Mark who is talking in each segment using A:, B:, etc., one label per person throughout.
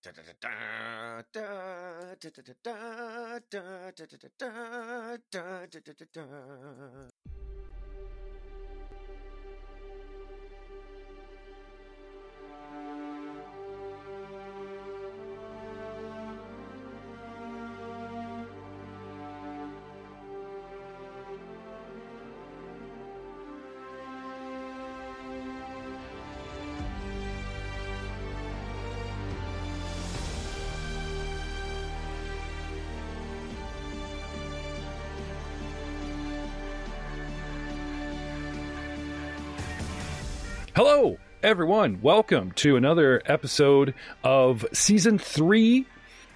A: Hello, everyone. Welcome to another episode of Season 3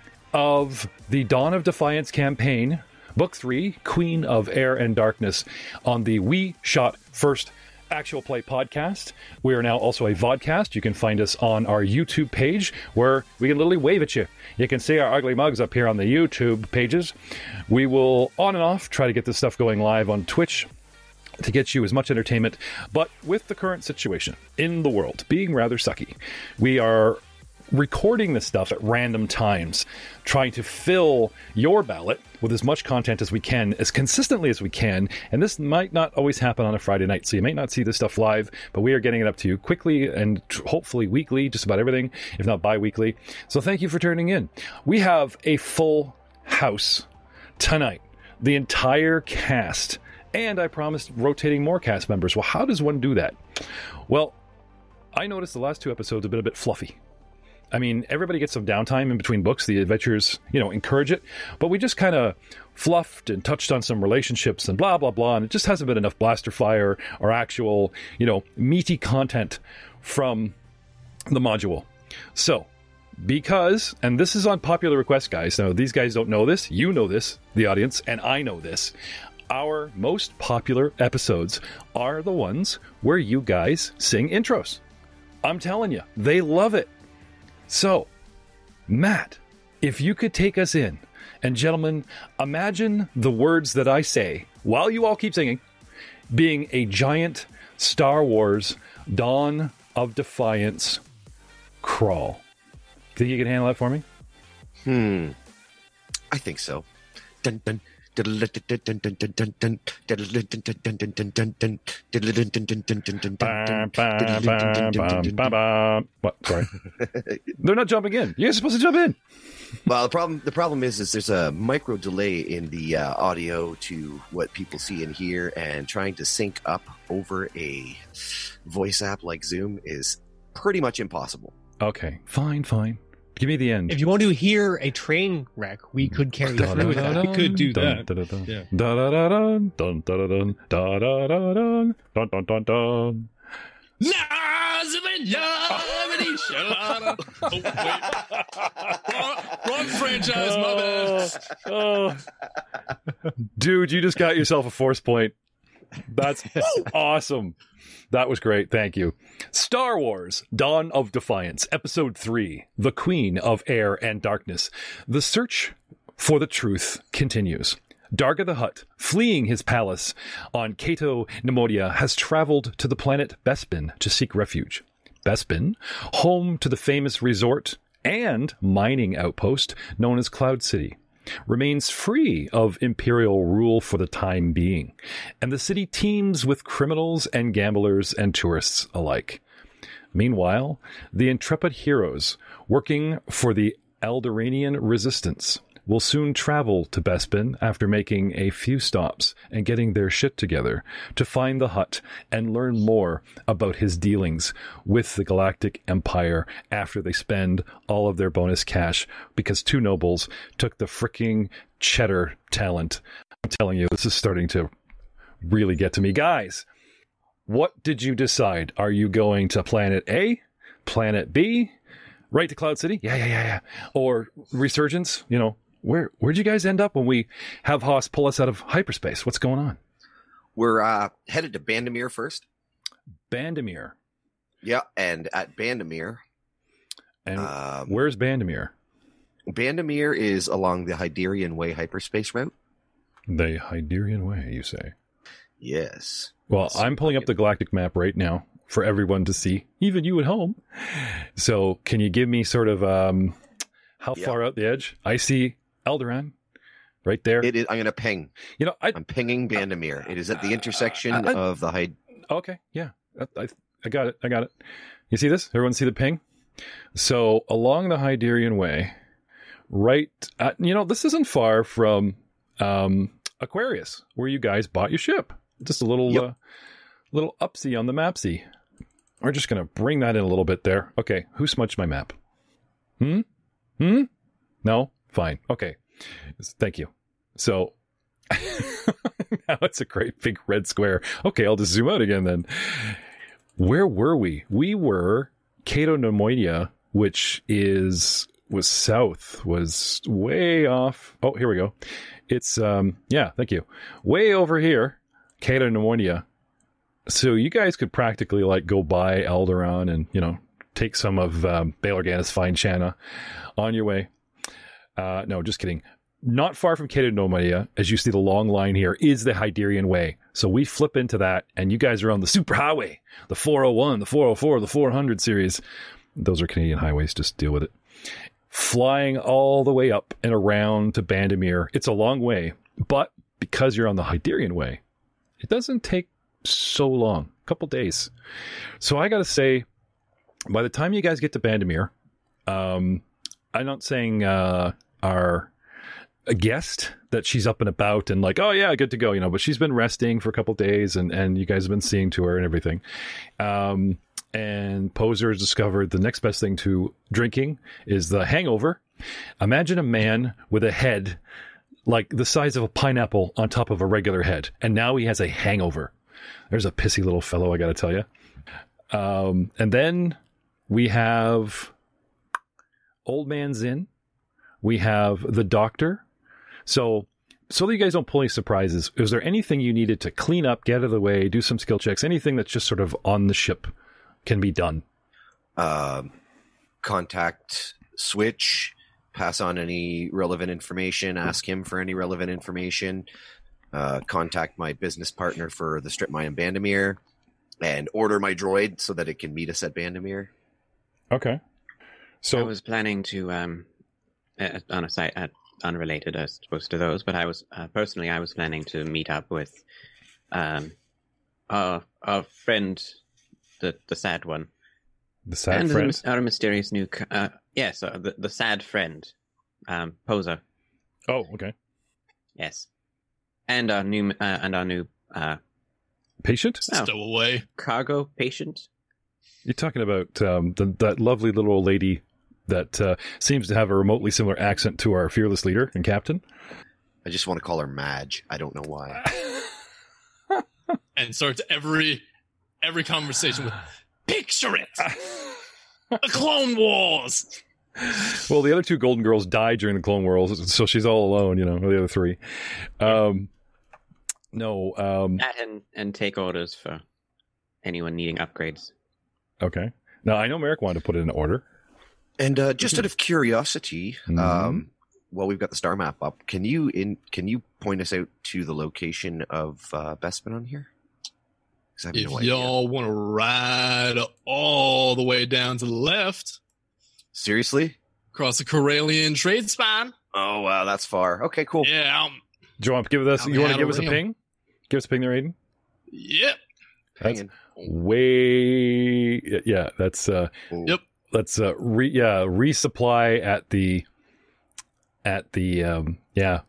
A: of the Dawn of Defiance campaign, Book 3, Queen of Air and Darkness, on the We Shot First Actual Play podcast. We are now also a vodcast. You can find us on our YouTube page where we can literally wave at you. You can see our ugly mugs up here on the YouTube pages. We will on and off try to get this stuff going live on Twitch to get you as much entertainment, but with the current situation in the world being rather sucky, we are recording this stuff at random times, trying to fill your ballot with as much content as we can, as consistently as we can, and this might not always happen on a Friday night, so you might not see this stuff live, but we are getting it up to you quickly and hopefully weekly, just about everything, if not bi-weekly. So thank you for tuning in. We have a full house tonight. The entire cast. And I promised rotating more cast members. Well, how does one do that? Well, I noticed the last two episodes have been a bit fluffy. I mean, everybody gets some downtime in between books. The adventures, encourage it. But we just kind of fluffed and touched on some relationships and blah, blah, blah. And it just hasn't been enough blaster fire or actual, meaty content from the module. So, because, and this is on popular request, guys. Now, these guys don't know this. You know this, the audience, and I know this. Our most popular episodes are the ones where you guys sing intros. I'm telling you, they love it. So, Matt, if you could take us in, and gentlemen, imagine the words that I say while you all keep singing being a giant Star Wars Dawn of Defiance crawl. Think you can handle that for me?
B: I think so. Dun, dun. What?
A: Sorry. They're not jumping in. You're supposed to jump in.
B: Well, the problem is there's a micro delay in the audio to what people see and hear, and trying to sync up over a voice app like Zoom is pretty much impossible.
A: Okay, fine. Give me the end.
C: If you want to hear a train wreck, we could carry you through that.
D: We could do that.
C: Wrong franchise, my bad.
A: Dude, you just got yourself a force point. That's awesome. That was great. Thank you. Star Wars, Dawn of Defiance, Episode 3, The Queen of Air and Darkness. The search for the truth continues. Darga the Hutt, fleeing his palace on Cato Nemodia, has traveled to the planet Bespin to seek refuge. Bespin, home to the famous resort and mining outpost known as Cloud City, remains free of Imperial rule for the time being, and the city teems with criminals and gamblers and tourists alike. Meanwhile, the intrepid heroes working for the Alderaanian resistance will soon travel to Bespin after making a few stops and getting their shit together to find the Hutt and learn more about his dealings with the Galactic Empire after they spend all of their bonus cash because two nobles took the freaking cheddar talent. I'm telling you, this is starting to really get to me. Guys, what did you decide? Are you going to Planet A? Planet B? Right to Cloud City? Yeah. Or Resurgence? Where'd you guys end up when we have Haas pull us out of hyperspace? What's going on?
B: We're headed to Bandamere first.
A: Bandamere.
B: Yeah, and at Bandamere.
A: And where's Bandamere?
B: Bandamere is along the Hyderian Way hyperspace route.
A: The Hyderian Way, you say?
B: Yes.
A: Well, I'm pulling up the galactic map right now for everyone to see, even you at home. So can you give me sort of How
B: Yep.
A: far out the edge? I see Alderaan right there.
B: It is. I'm going to ping.
A: You know,
B: I'm pinging Bandamere. It is at the intersection of the Hyde.
A: Okay, yeah, I got it. I got it. You see this? Everyone see the ping? So along the Hyderian Way, right at, this isn't far from Aquarius, where you guys bought your ship. Just a little little upsy on the mapsy. We're just going to bring that in a little bit there. Okay, who smudged my map? No? Fine. Okay. Thank you. So now it's a great big red square. Okay, I'll just zoom out again then. Where were we? We were Cato Nemoidia, which was south, was way off. Oh, here we go. It's, thank you. Way over here, Cato Nemoidia. So you guys could practically go by Alderaan and, take some of Bail Organa's fine Chana on your way. No, just kidding. Not far from Cato Nemoidia, as you see the long line here, is the Hyderian Way. So we flip into that, and you guys are on the superhighway, the 401, the 404, the 400 series. Those are Canadian highways, just deal with it. Flying all the way up and around to Bandamere. It's a long way, but because you're on the Hyderian Way, it doesn't take so long, a couple days. So I got to say, by the time you guys get to Bandamere, I'm not saying our guest that she's up and about and oh yeah, good to go, but she's been resting for a couple days and you guys have been seeing to her and everything. And Poser has discovered the next best thing to drinking is the hangover. Imagine a man with a head like the size of a pineapple on top of a regular head, and now he has a hangover. There's a pissy little fellow, I gotta tell you. And then we have Old Man's Inn. We have the doctor. So that you guys don't pull any surprises, is there anything you needed to clean up, get out of the way, do some skill checks, anything that's just sort of on the ship can be done?
B: Contact Switch, pass on any relevant information, ask him for any relevant information, contact my business partner for the strip mine in Bandamere, and order my droid so that it can meet us at Bandamere.
A: Okay. So
D: I was planning to, on a site unrelated, I suppose, to those, but I was personally planning to meet up with our friend, the sad one,
A: the sad
D: and
A: friend,
D: our mysterious new, the sad friend, Poser.
A: Oh, okay.
D: Yes, and our new
A: patient.
E: Stowaway.
D: Cargo patient.
A: You're talking about that lovely little old lady that seems to have a remotely similar accent to our fearless leader and captain.
B: I just want to call her Madge. I don't know why.
E: And starts every conversation with, "Picture it! The Clone Wars!"
A: Well, the other two Golden Girls died during the Clone Wars, so she's all alone, the other three. That
D: and take orders for anyone needing upgrades.
A: Okay. Now, I know Merrick wanted to put it in order.
B: And just out of curiosity, while we've got the star map up, can you point us out to the location of Bespin on here? I have
E: If
B: no idea.
E: y'all want to ride all the way down to the left,
B: Seriously?
E: across the Corellian trade spine.
B: Oh wow, that's far. Okay, cool.
E: Yeah,
A: Do you want to give us?
E: I'll
A: You want to
E: be
A: give us a
E: out of
A: ping? Give us a ping there, Aiden.
E: yep.
A: That's
B: Hanging.
A: way. Yeah, that's.
B: Ooh.
E: Yep.
A: Let's resupply at the.
E: Yeah.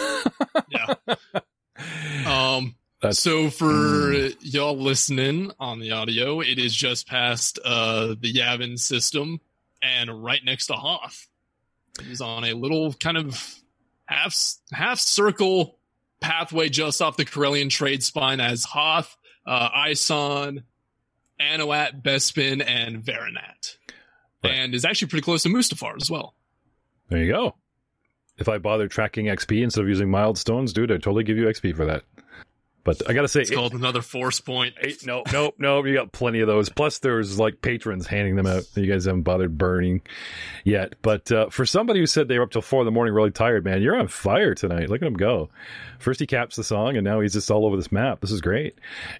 E: So for y'all listening on the audio, it is just past the Yavin system and right next to Hoth. It is on a little kind of half circle pathway just off the Corellian trade spine as Hoth, Ison, Anowat, Bespin, and Varanat.
A: Right.
E: And is actually pretty close to Mustafar as well.
A: There you go. If I bother tracking XP instead of using mild stones, dude, I'd totally give you XP for that. But I gotta say,
E: It's called another force point.
A: no, you got plenty of those. Plus, there's patrons handing them out that you guys haven't bothered burning yet. But for somebody who said they were up till 4 a.m, really tired, man, you're on fire tonight. Look at him go. First he caps the song, and now he's just all over this map. This is great.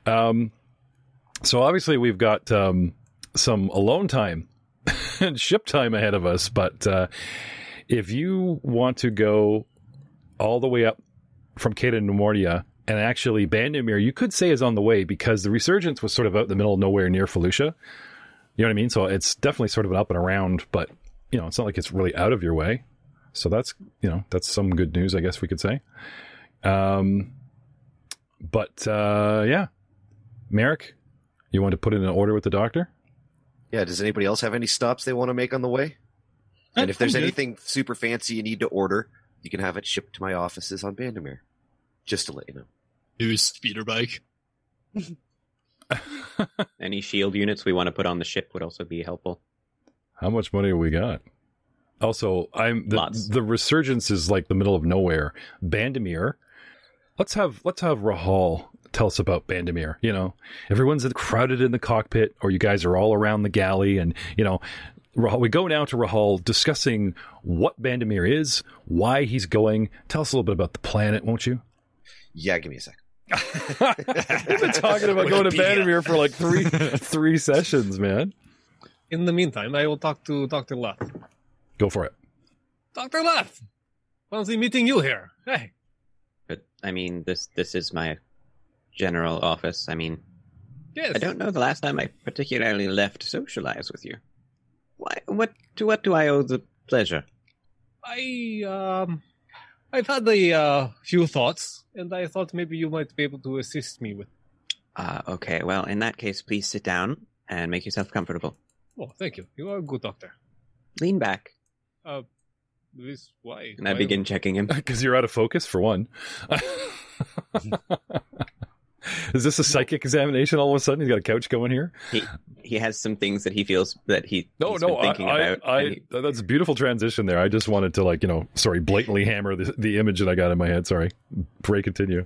A: So obviously we've got some alone time and ship time ahead of us. But if you want to go all the way up from Caeda Nemoria, and actually Bandamir, you could say is on the way, because the Resurgence was sort of out in the middle of nowhere near Felucia. You know what I mean? So it's definitely sort of an up and around, but, it's not like it's really out of your way. So that's some good news, I guess we could say. Yeah. Merrick, you want to put in an order with the doctor?
B: Yeah, does anybody else have any stops they want to make on the way? And if there's anything super fancy you need to order, you can have it shipped to my offices on Bandamir. Just to let you know.
E: New speeder bike.
D: Any shield units we want to put on the ship would also be helpful.
A: How much money have we got? Also,
D: Lots.
A: The Resurgence is like the middle of nowhere. Bandamir. Let's have Rahal tell us about Bandamir. Everyone's crowded in the cockpit, or you guys are all around the galley, and Rahal, we go now to Rahal discussing what Bandamir is, why he's going. Tell us a little bit about the planet, won't you?
B: Yeah, give me a second.
A: We've been talking about going to Bandamir for like three sessions, man.
F: In the meantime, I will talk to Dr. Luth.
A: Go for it.
F: Dr. Luth! Fancy meeting you here. Hey.
D: But, this is my general office.
F: Yes.
D: I don't know the last time I particularly left to socialize with you. Why? To what do I owe the pleasure?
F: I've had a few thoughts, and I thought maybe you might be able to assist me with.
D: Okay. Well, in that case, please sit down and make yourself comfortable.
F: Oh, thank you. You are a good doctor.
D: Lean back.
F: Why?
D: And I begin checking him.
A: Because you're out of focus, for one. Is this a psychic examination all of a sudden? He's got a couch going here?
D: He has some things that he feels that he's been thinking about.
A: That's a beautiful transition there. I just wanted to blatantly hammer the image that I got in my head. Sorry. Pray continue.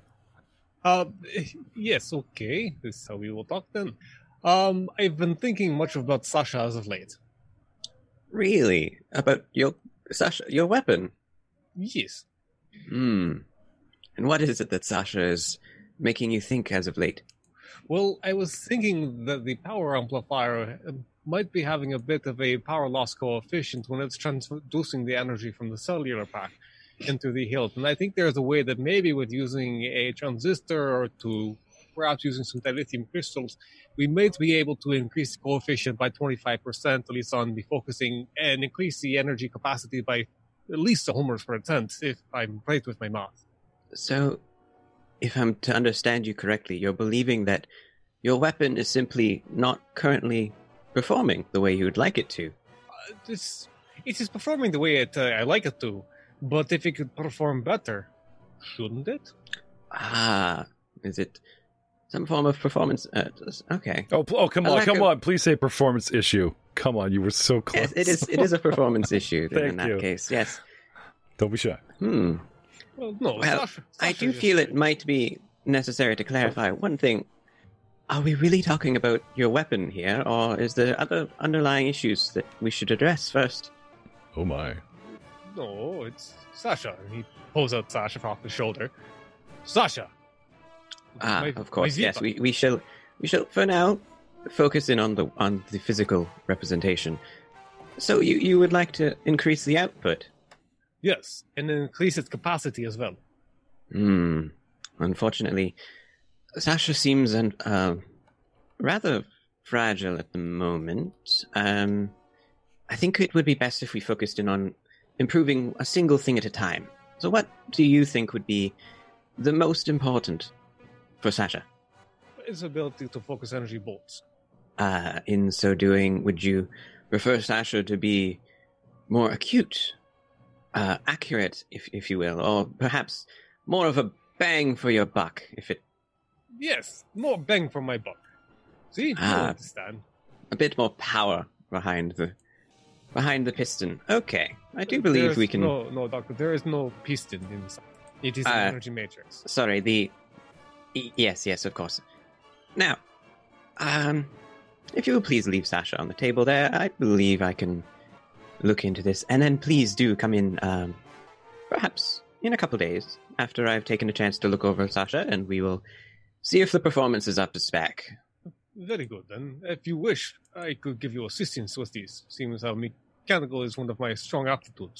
F: Yes, okay. This is how we will talk then. I've been thinking much about Sasha as of late.
D: Really? About your weapon?
F: Yes.
D: And what is it that Sasha is making you think as of late?
F: Well, I was thinking that the power amplifier might be having a bit of a power loss coefficient when it's transducing the energy from the cellular pack into the hilt. And I think there's a way that maybe with using a transistor or perhaps using some dilithium crystals, we might be able to increase the coefficient by 25%, at least on the focusing, and increase the energy capacity by at least 1 homers per tenth, if I'm right with my math.
D: So, if I'm to understand you correctly, you're believing that your weapon is simply not currently performing the way you would like it to.
F: It is performing the way I like it to, but if it could perform better, shouldn't it?
D: Is it some form of performance? Okay.
A: Oh, come on! Please say performance issue. Come on, you were so close.
D: Yes, it is a performance issue in that case. Yes.
A: Don't be shy.
F: Well, no.
D: Well, I do feel it might be necessary to clarify one thing. Are we really talking about your weapon here, or is there other underlying issues that we should address first?
A: Oh my.
F: No, it's Sasha. He pulls out Sasha off his shoulder. Sasha!
D: Of course, yes. We shall for now focus in on the physical representation. So you would like to increase the output?
F: Yes, and increase its capacity as well.
D: Unfortunately, Sasha seems rather fragile at the moment. I think it would be best if we focused in on improving a single thing at a time. So what do you think would be the most important for Sasha?
F: His ability to focus energy bolts.
D: In so doing, would you prefer Sasha to be more acute, accurate, if you will, or perhaps more of a bang for your buck, if it...
F: Yes, more bang for my buck. See, you understand.
D: A bit more power behind the piston. Okay, I do believe we can...
F: No, Doctor, there is no piston inside. It is an energy matrix.
D: Sorry, Yes, of course. Now, if you will please leave Sasha on the table there, I believe I can look into this. And then please do come in, perhaps in a couple days, after I've taken a chance to look over Sasha, and we will see if the performance is up to spec.
F: Very good, then. If you wish, I could give you assistance with these, seeing as how mechanical is one of my strong aptitudes.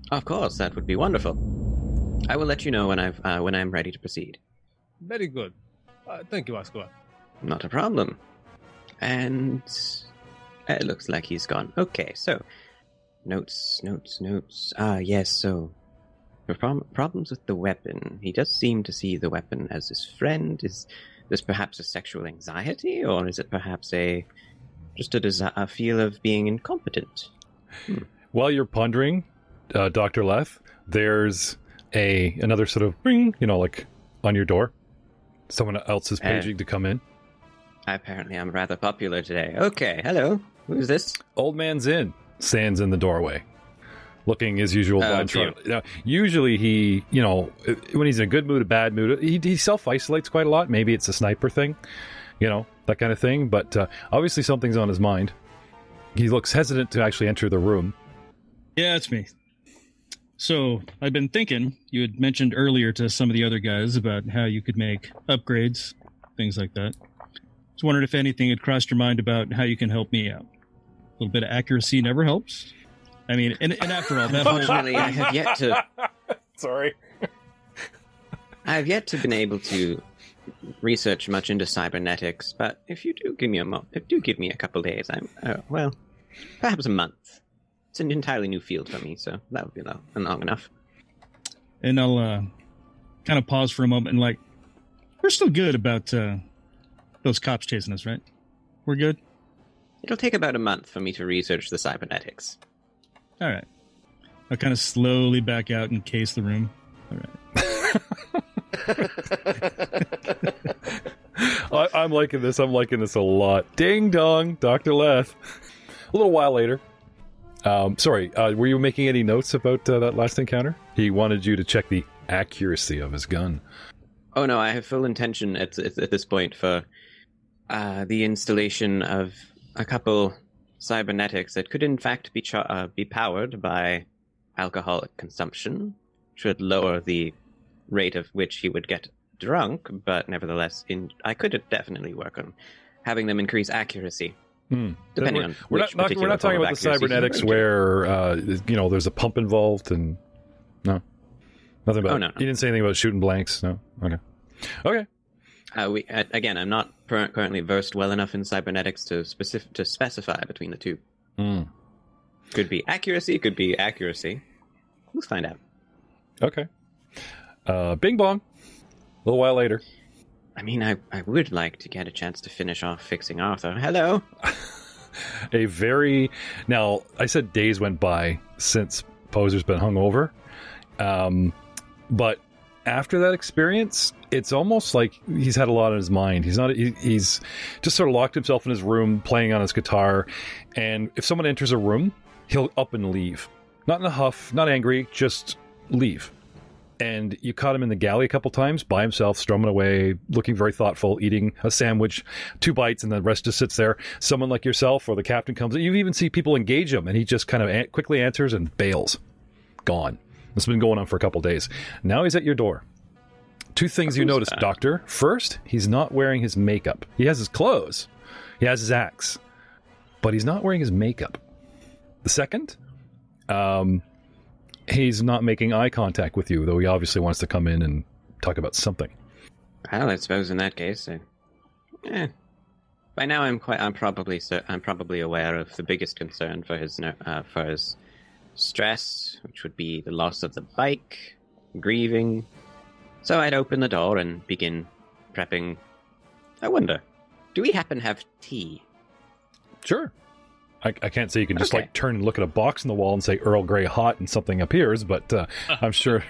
D: Of course, that would be wonderful. I will let you know when I'm ready to proceed.
F: Very good. Thank you, Asqua.
D: Not a problem. And it looks like he's gone. Okay, so notes. Yes. So problems with the weapon. He does seem to see the weapon as his friend. Is this perhaps a sexual anxiety, or is it perhaps a feel of being incompetent?
A: While you're pondering, Dr. Leth, there's another sort of ring, like on your door. Someone else is paging to come in.
D: Apparently I'm rather popular today. Okay, hello. Who's this?
A: Old Man's Inn stands in the doorway, looking as usual. Now, usually he, when he's in a good mood, a bad mood, he self-isolates quite a lot. Maybe it's a sniper thing, that kind of thing. But obviously something's on his mind. He looks hesitant to actually enter the room.
G: Yeah, it's me. So I've been thinking, you had mentioned earlier to some of the other guys about how you could make upgrades, things like that. I was wondering if anything had crossed your mind about how you can help me out. A little bit of accuracy never helps. I mean, and after all, that
D: Unfortunately, I have yet to...
A: Sorry.
D: I have yet to been able to research much into cybernetics, but if you do give me a couple days, perhaps a month. It's an entirely new field for me, so that would be long enough.
G: And I'll kind of pause for a moment and we're still good about those cops chasing us, right? We're good?
D: It'll take about a month for me to research the cybernetics.
G: All right. I'll kind of slowly back out and case the room. All
A: right. I'm liking this. I'm liking this a lot. Ding dong, Dr. Leth. A little while later. Sorry, were you making any notes about that last encounter? He wanted you to check the accuracy of his gun.
D: Oh no, I have full intention at this point for the installation of a couple cybernetics that could in fact be powered by alcoholic consumption, which would lower the rate of which he would get drunk, but nevertheless, I could definitely work on having them increase accuracy. Depending on
A: we're not talking about the cybernetics where there's a pump involved and no, nothing about.
D: Oh no.
A: You didn't say anything about shooting blanks. No. Okay.
D: I'm not currently versed well enough in cybernetics to specify between the two. Could be accuracy. Could be accuracy. Let's find out.
A: Okay. Bing bong. A little while later.
D: I mean, I would like to get a chance to finish off fixing Arthur. Hello.
A: Now, I said days went by since Poser's been hungover. But after that experience, it's almost like he's had a lot on his mind. He's just sort of locked himself in his room playing on his guitar. And if someone enters a room, he'll up and leave. Not in a huff, not angry, just leave. And you caught him in the galley a couple times by himself, strumming away, looking very thoughtful, eating a sandwich, 2 bites, and the rest just sits there. Someone like yourself or the captain comes in. You even see people engage him, and he just kind of quickly answers and bails. Gone. This has been going on for a couple days. Now he's at your door. 2 things you notice, Doctor. First, he's not wearing his makeup. He has his clothes. He has his axe. But he's not wearing his makeup. The second, he's not making eye contact with you, though he obviously wants to come in and talk about something.
D: Well, I suppose in that case, by now I'm probably aware of the biggest concern for his stress, which would be the loss of the bike, grieving. So I'd open the door and begin prepping. I wonder, do we happen to have tea?
A: Sure. I can't say you can just turn and look at a box in the wall and say Earl Grey hot and something appears, but I'm sure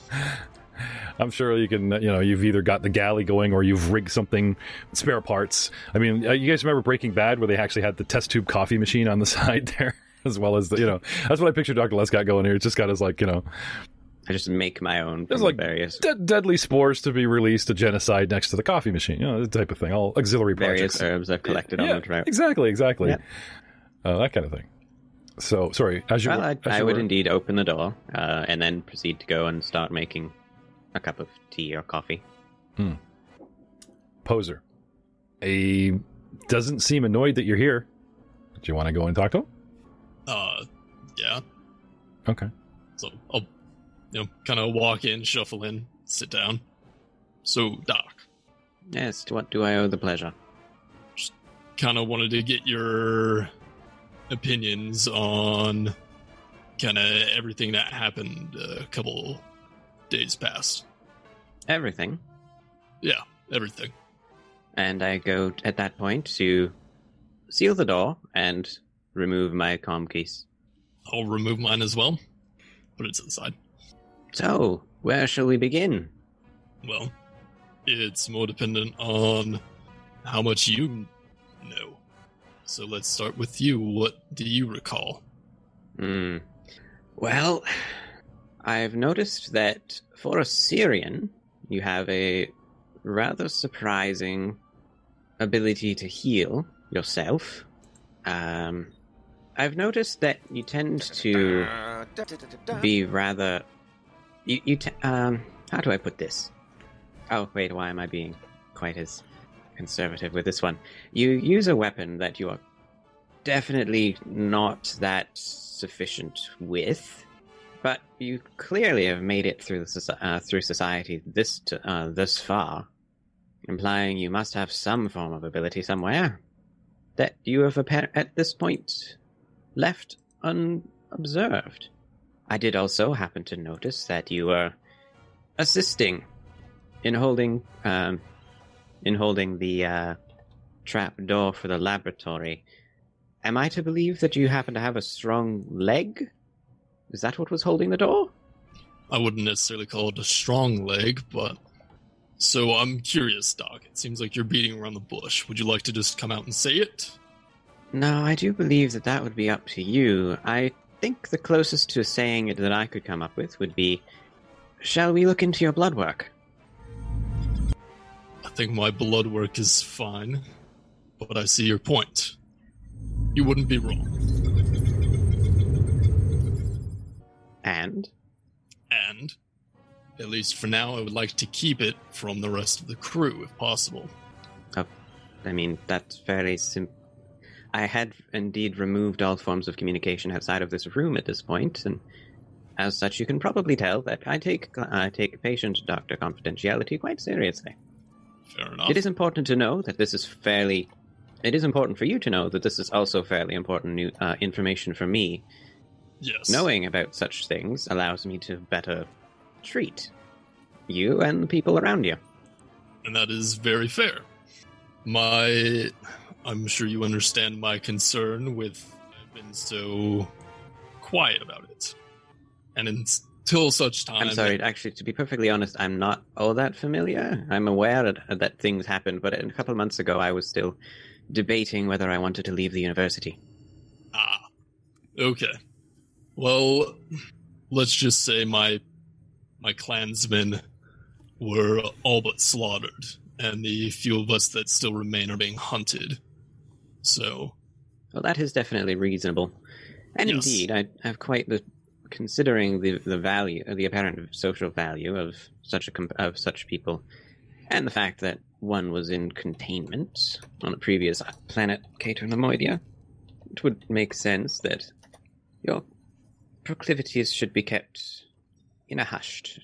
A: you can, you've either got the galley going or you've rigged something, spare parts. I mean, you guys remember Breaking Bad where they actually had the test tube coffee machine on the side there, as well as that's what I picture Dr. Lescott going here. It's just got his
D: I just make my own.
A: There's
D: various
A: deadly spores to be released to genocide next to the coffee machine. The type of thing. All auxiliary projects.
D: Various herbs I've collected on the trail.
A: Exactly.
D: Yeah.
A: That kind of thing. So, sorry.
D: I would indeed open the door and then proceed to go and start making a cup of tea or coffee.
A: Poser. He doesn't seem annoyed that you're here. Do you want to go and talk to him?
E: Yeah.
A: Okay.
E: So I'll, kind of walk in, shuffle in, sit down. So, Doc.
D: Yes, to what do I owe the pleasure?
E: Just kind of wanted to get your opinions on kind of everything that happened a couple days past.
D: Everything.
E: Yeah, everything.
D: And I go at that point to seal the door and remove my comm case.
E: I'll remove mine as well. Put it to the side.
D: So, where shall we begin?
E: Well, it's more dependent on how much you know. So let's start with you. What do you recall?
D: Well, I've noticed that for a Syrian, you have a rather surprising ability to heal yourself. I've noticed that you tend to be rather... how do I put this? Oh, wait, why am I being quite as conservative with this one? You use a weapon that you are definitely not that sufficient with, but you clearly have made it through society this far, implying you must have some form of ability somewhere that you have at this point left unobserved. I did also happen to notice that you were assisting in holding the trap door for the laboratory. Am I to believe that you happen to have a strong leg? Is that what was holding the door?
E: I wouldn't necessarily call it a strong leg, but... So I'm curious, Doc. It seems like you're beating around the bush. Would you like to just come out and say it?
D: No, I do believe that would be up to you. I think the closest to saying it that I could come up with would be, shall we look into your blood work?
E: I think my blood work is fine, but I see your point. You wouldn't be wrong.
D: And,
E: at least for now, I would like to keep it from the rest of the crew, if possible.
D: Oh, I mean, that's fairly simple. I had indeed removed all forms of communication outside of this room at this point, and as such, you can probably tell that I take patient-doctor confidentiality quite seriously.
E: Fair enough.
D: It is important to know that this is fairly... It is important for you to know that this is also fairly important new information for me.
E: Yes.
D: Knowing about such things allows me to better treat you and the people around you.
E: And that is very fair. I'm sure you understand my concern with I've been so quiet about it. And until such time...
D: I'm sorry, actually, to be perfectly honest, I'm not all that familiar. I'm aware that things happened, but a couple of months ago I was still debating whether I wanted to leave the university.
E: Ah, okay. Well, let's just say my clansmen were all but slaughtered, and the few of us that still remain are being hunted. So...
D: Well, that is definitely reasonable. And
E: yes.
D: Indeed, I have quite considering the value, the apparent social value of such people, and the fact that one was in containment on a previous planet, Cater Nemoidia, it would make sense that your proclivities should be kept in a hushed.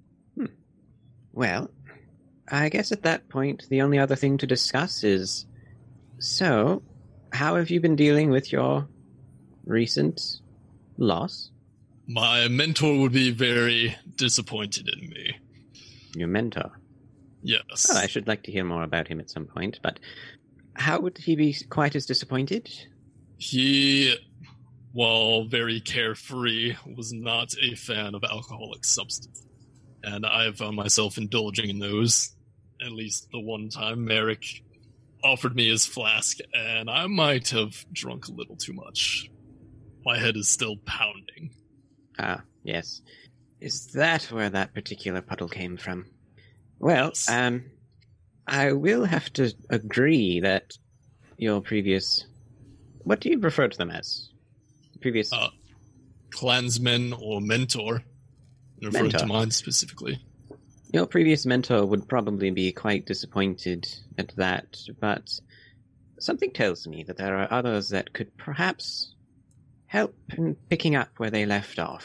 D: Well, I guess at that point, the only other thing to discuss is, so, how have you been dealing with your recent loss?
E: My mentor would be very disappointed in me.
D: Your mentor?
E: Yes.
D: Well, I should like to hear more about him at some point, but how would he be quite as disappointed?
E: He, while very carefree, was not a fan of alcoholic substances. And I found myself indulging in those. At least the one time Merrick offered me his flask, and I might have drunk a little too much. My head is still pounding.
D: Ah, yes. Is that where that particular puddle came from? Well,
E: Yes.
D: I will have to agree that your previous... What do you refer to them as? Previous...
E: Clansman or mentor. Referring
D: Mentor.
E: to mine specifically.
D: Your previous mentor would probably be quite disappointed at that, but something tells me that there are others that could perhaps help in picking up where they left off.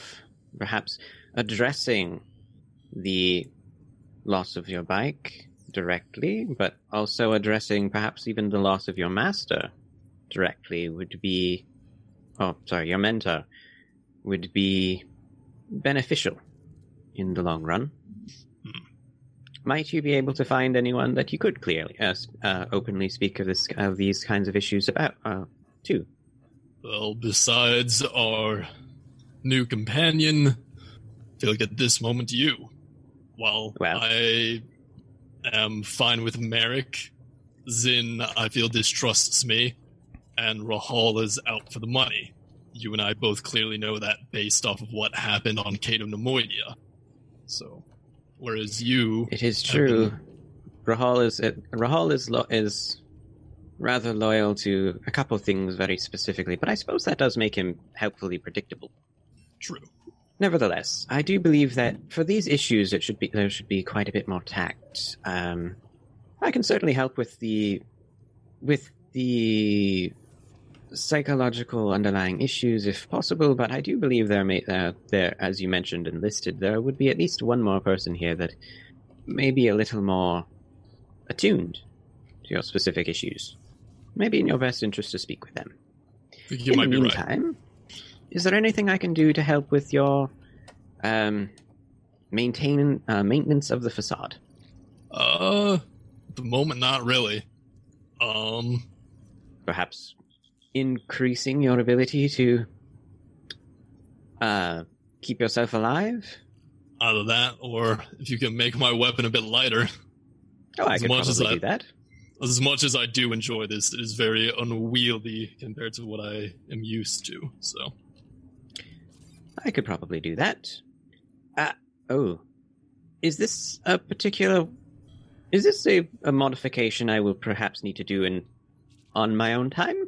D: perhaps addressing the loss of your bike directly, but also addressing perhaps even the loss of your master directly would be, your mentor, would be beneficial in the long run. Might you be able to find anyone that you could clearly, openly speak of these kinds of issues about, too?
E: Well, besides our new companion, I feel like at this moment you. While I am fine with Merrick, Zin, I feel, distrusts me, and Rahal is out for the money. You and I both clearly know that based off of what happened on Cato Nemoidia. So, whereas you...
D: It is true. Rahal is rather loyal to a couple of things very specifically, but I suppose that does make him helpfully predictable.
E: True.
D: Nevertheless, I do believe that for these issues, there should be quite a bit more tact. I can certainly help with the psychological underlying issues if possible, but I do believe there, as you mentioned and listed, there would be at least one more person here that may be a little more attuned to your specific issues. Maybe in your best interest to speak with them.
E: You might be right.
D: In the meantime, is there anything I can do to help with your maintenance of the facade?
E: At the moment, not really.
D: Perhaps increasing your ability to keep yourself alive?
E: Either that, or if you can make my weapon a bit lighter.
D: Oh, I could probably do that.
E: As much as I do enjoy this, it is very unwieldy compared to what I am used to, so...
D: I could probably do that. Is this a modification I will perhaps need to do on my own time?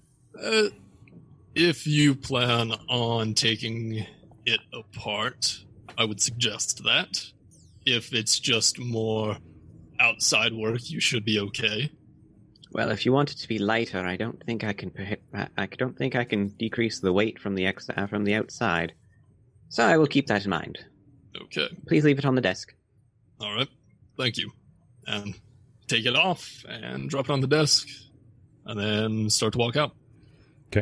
E: If you plan on taking it apart, I would suggest that. If it's just more outside work, you should be okay.
D: Well, if you want it to be lighter, I don't think I can decrease the weight from the outside. So I will keep that in mind.
E: Okay.
D: Please leave it on the desk.
E: All right. Thank you. And take it off and drop it on the desk, and then start to walk out.
A: Okay.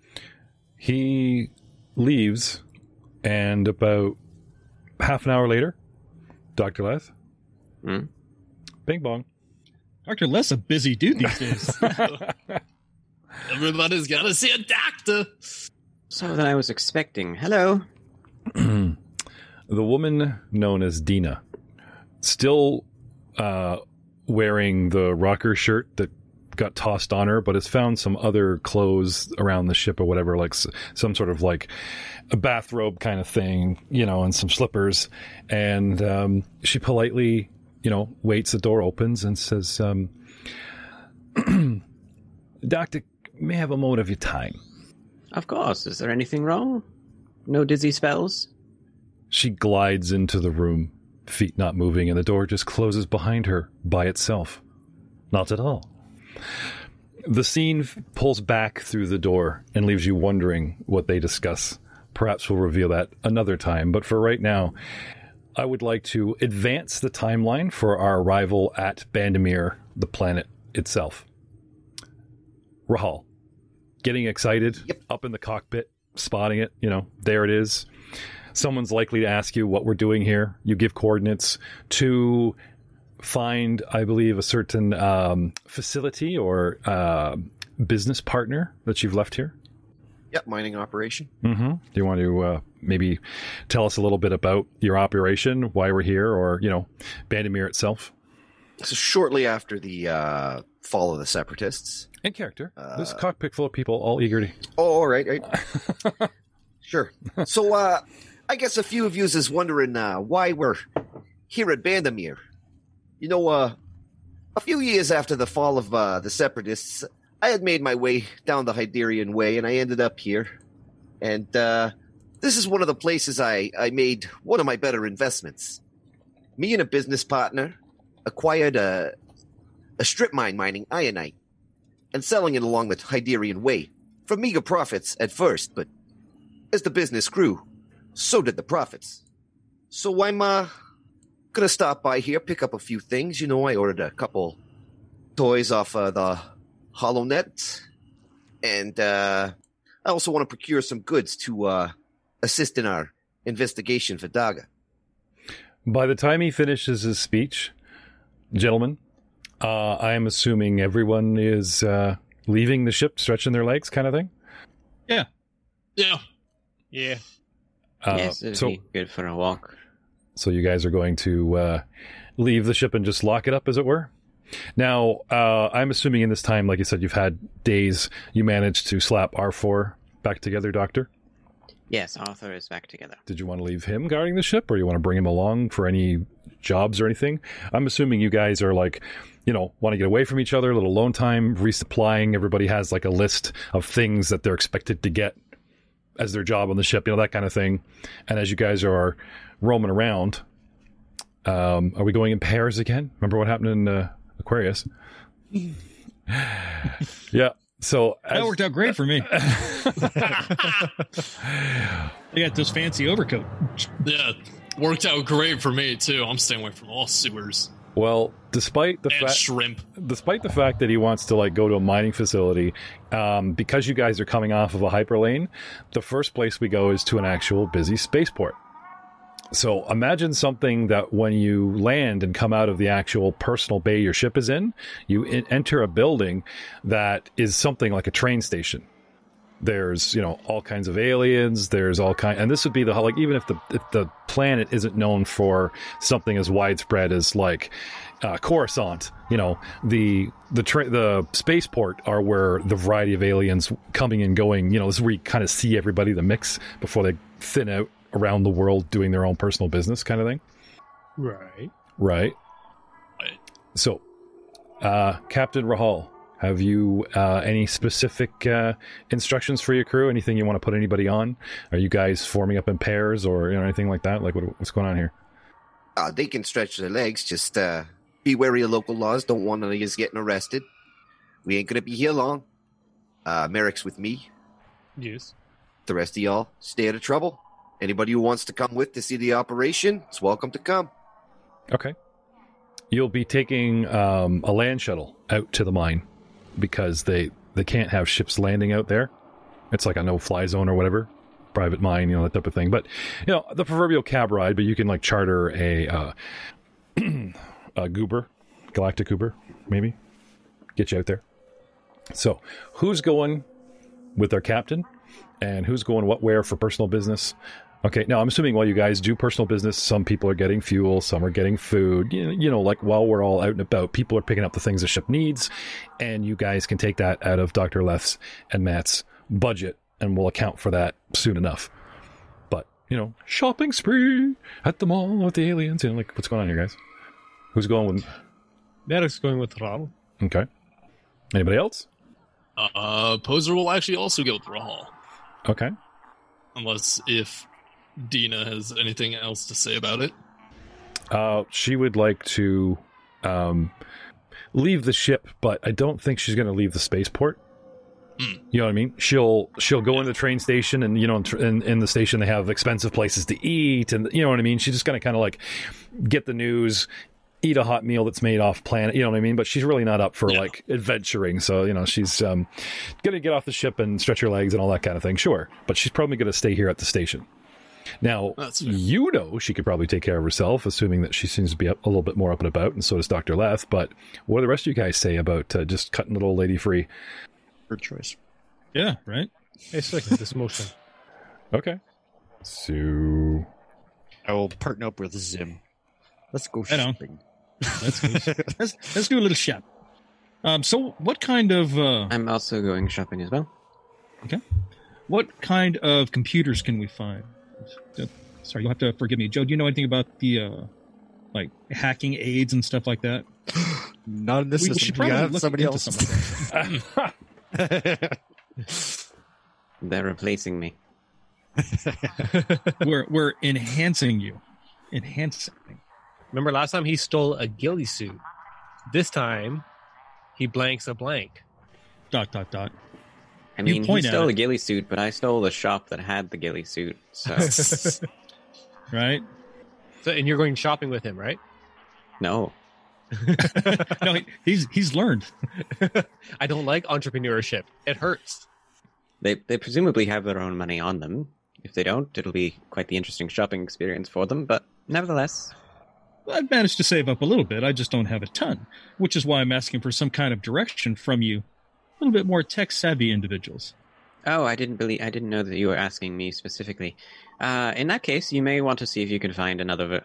A: He leaves, and about half an hour later, Dr. Leth. Bing bong.
G: Dr. Leth's a busy dude these days.
E: Everybody's got to see a doctor.
D: So then I was expecting. Hello.
A: The woman known as Dina, still wearing the rocker shirt that got tossed on her, but has found some other clothes around the ship or whatever, like some sort of like a bathrobe kind of thing, and some slippers. And she politely, waits, the door opens and says, Doctor, may I have a moment of your time?
D: Of course. Is there anything wrong? No dizzy spells?
A: She glides into the room, feet not moving, and the door just closes behind her by itself. Not at all. The scene pulls back through the door and leaves you wondering what they discuss. Perhaps we'll reveal that another time, but for right now, I would like to advance the timeline for our arrival at Bandamere, the planet itself. Rahal, getting excited, up in the cockpit, spotting it, there it is. Someone's likely to ask you what we're doing here. You give coordinates to find, I believe, a certain facility or business partner that you've left here.
B: Yep, mining operation.
A: Mm-hmm. Do you want to maybe tell us a little bit about your operation, why we're here, or, Bandamere itself?
B: So shortly after the fall of the Separatists.
A: In character. This cockpit full of people, all eager to...
B: Oh, all right. Sure. So, I guess a few of you is wondering why we're here at Bandamere. A few years after the fall of the Separatists, I had made my way down the Hyderian Way, and I ended up here. And this is one of the places I made one of my better investments. Me and a business partner acquired a strip mine mining ironite and selling it along the Hyderian Way for meager profits at first, but as the business grew, So did the prophets. So I'm gonna stop by here, pick up a few things. I ordered a couple toys off the HoloNet, and I also want to procure some goods to assist in our investigation for Daga.
A: By the time he finishes his speech, gentlemen, I am assuming everyone is leaving the ship, stretching their legs, kind of thing.
E: Yeah.
C: Yeah.
D: Yes, it'd be good for a walk.
A: So you guys are going to leave the ship and just lock it up, as it were? Now, I'm assuming in this time, like you said, you've had days, you managed to slap R4 back together, Doctor?
D: Yes, Arthur is back together.
A: Did you want to leave him guarding the ship, or you want to bring him along for any jobs or anything? I'm assuming you guys are like, want to get away from each other, a little alone time, resupplying. Everybody has like a list of things that they're expected to get as their job on the ship, that kind of thing. And as you guys are roaming around, are we going in pairs again? Remember what happened in Aquarius? Yeah. So
G: that worked out great for me. They got this fancy overcoat.
E: Yeah, worked out great for me too. I'm staying away from all sewers.
A: Well, despite the
E: shrimp,
A: despite the fact that he wants to go to a mining facility, because you guys are coming off of a hyperlane, the first place we go is to an actual busy spaceport. So imagine something that when you land and come out of the actual personal bay your ship is in, you enter a building that is something like a train station. There's, all kinds of aliens. There's all kind, and this would be even if the planet isn't known for something as widespread as Coruscant, the spaceport are where the variety of aliens coming and going. This is where you kind of see everybody, the mix, before they thin out around the world doing their own personal business, kind of thing. Right. So, Captain Rahal, have you any specific instructions for your crew? Anything you want to put anybody on? Are you guys forming up in pairs or anything like that? What's going on here?
B: They can stretch their legs. Just be wary of local laws. Don't want any of us getting arrested. We ain't gonna be here long. Merrick's with me.
C: Yes.
B: The rest of y'all stay out of trouble. Anybody who wants to come with to see the operation is welcome to come.
A: Okay. You'll be taking a land shuttle out to the mine because they can't have ships landing out there. It's like a no-fly zone or whatever. Private mine, that type of thing. But, the proverbial cab ride, but you can charter a Goober, Galactic Goober, maybe. Get you out there. So, who's going with their captain? And who's going where for personal business? Okay, now I'm assuming while you guys do personal business, some people are getting fuel, some are getting food. While we're all out and about, people are picking up the things the ship needs, and you guys can take that out of Dr. Leth's and Matt's budget, and we'll account for that soon enough. But, shopping spree at the mall with the aliens. What's going on here, guys? Who's going with...
C: Merrick's going with Rahal.
A: Okay. Anybody else?
E: Poser will actually also go with Rahal.
A: Okay.
E: Unless if Dina has anything else to say about it.
A: She would like to leave the ship, but I don't think she's going to leave the spaceport. You know what I mean? She'll go in the train station, and in the station they have expensive places to eat, and you know what I mean? She's just going to kind of get the news, eat a hot meal that's made off planet, you know what I mean? But she's really not up for adventuring. So, she's going to get off the ship and stretch her legs and all that kind of thing. Sure. But she's probably going to stay here at the station. Now, she could probably take care of herself, assuming that she seems to be a little bit more up and about, and so does Dr. Leth. But what do the rest of you guys say about just cutting the little lady free?
H: Her choice.
G: Yeah, right?
C: It's like this motion.
A: Okay. So...
H: I will partner up with Zim. Let's go shopping.
G: Let's do a little shop. So what kind of...
D: I'm also going shopping as well.
G: Okay. What kind of computers can we find? Sorry, you'll have to forgive me. Joe, do you know anything about the hacking aids and stuff like that?
H: Not in this system.
G: Should probably look
H: somebody
G: into
H: else.
G: Something like that.
D: They're replacing me.
G: We're enhancing you. Enhancing.
C: Remember last time he stole a ghillie suit? This time, he blanks a blank. ...
D: I mean, he
G: point at
D: stole
G: it.
D: a ghillie suit, but I stole the shop that had the ghillie suit. So
G: Right?
C: So, and you're going shopping with him, right?
D: no.
G: No, he's learned.
C: I don't like entrepreneurship. It hurts.
D: They presumably have their own money on them. If they don't, it'll be quite the interesting shopping experience for them. But nevertheless,
G: I've managed to save up a little bit. I just don't have a ton, which is why I'm asking for some kind of direction from you. A little bit more tech-savvy individuals.
D: oh, I didn't know that you were asking me specifically. In that case, you may want to see if you can find another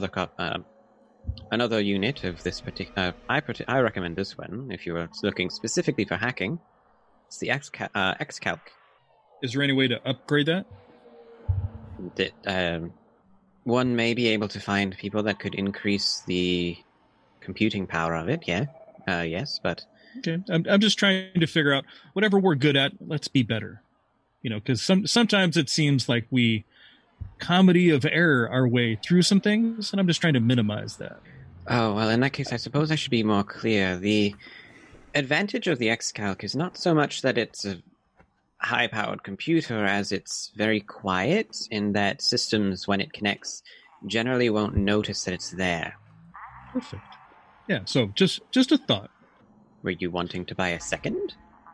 D: unit of this particular. I recommend this one if you are looking specifically for hacking. It's the Xcalc.
G: Is there any way to upgrade that?
D: One may be able to find people that could increase the computing power of it. Yeah, yes, but
G: Okay, I'm just trying to figure out whatever we're good at. Let's be better, because sometimes it seems like we comedy of error our way through some things, and I'm just trying to minimize that.
D: oh well. In that case, I suppose I should be more clear. The advantage of the Xcalc is not so much that it's a high-powered computer as it's very quiet in that systems, when it connects, generally won't notice that it's there.
G: Perfect. Yeah. So just a thought.
D: Were you wanting to buy a second?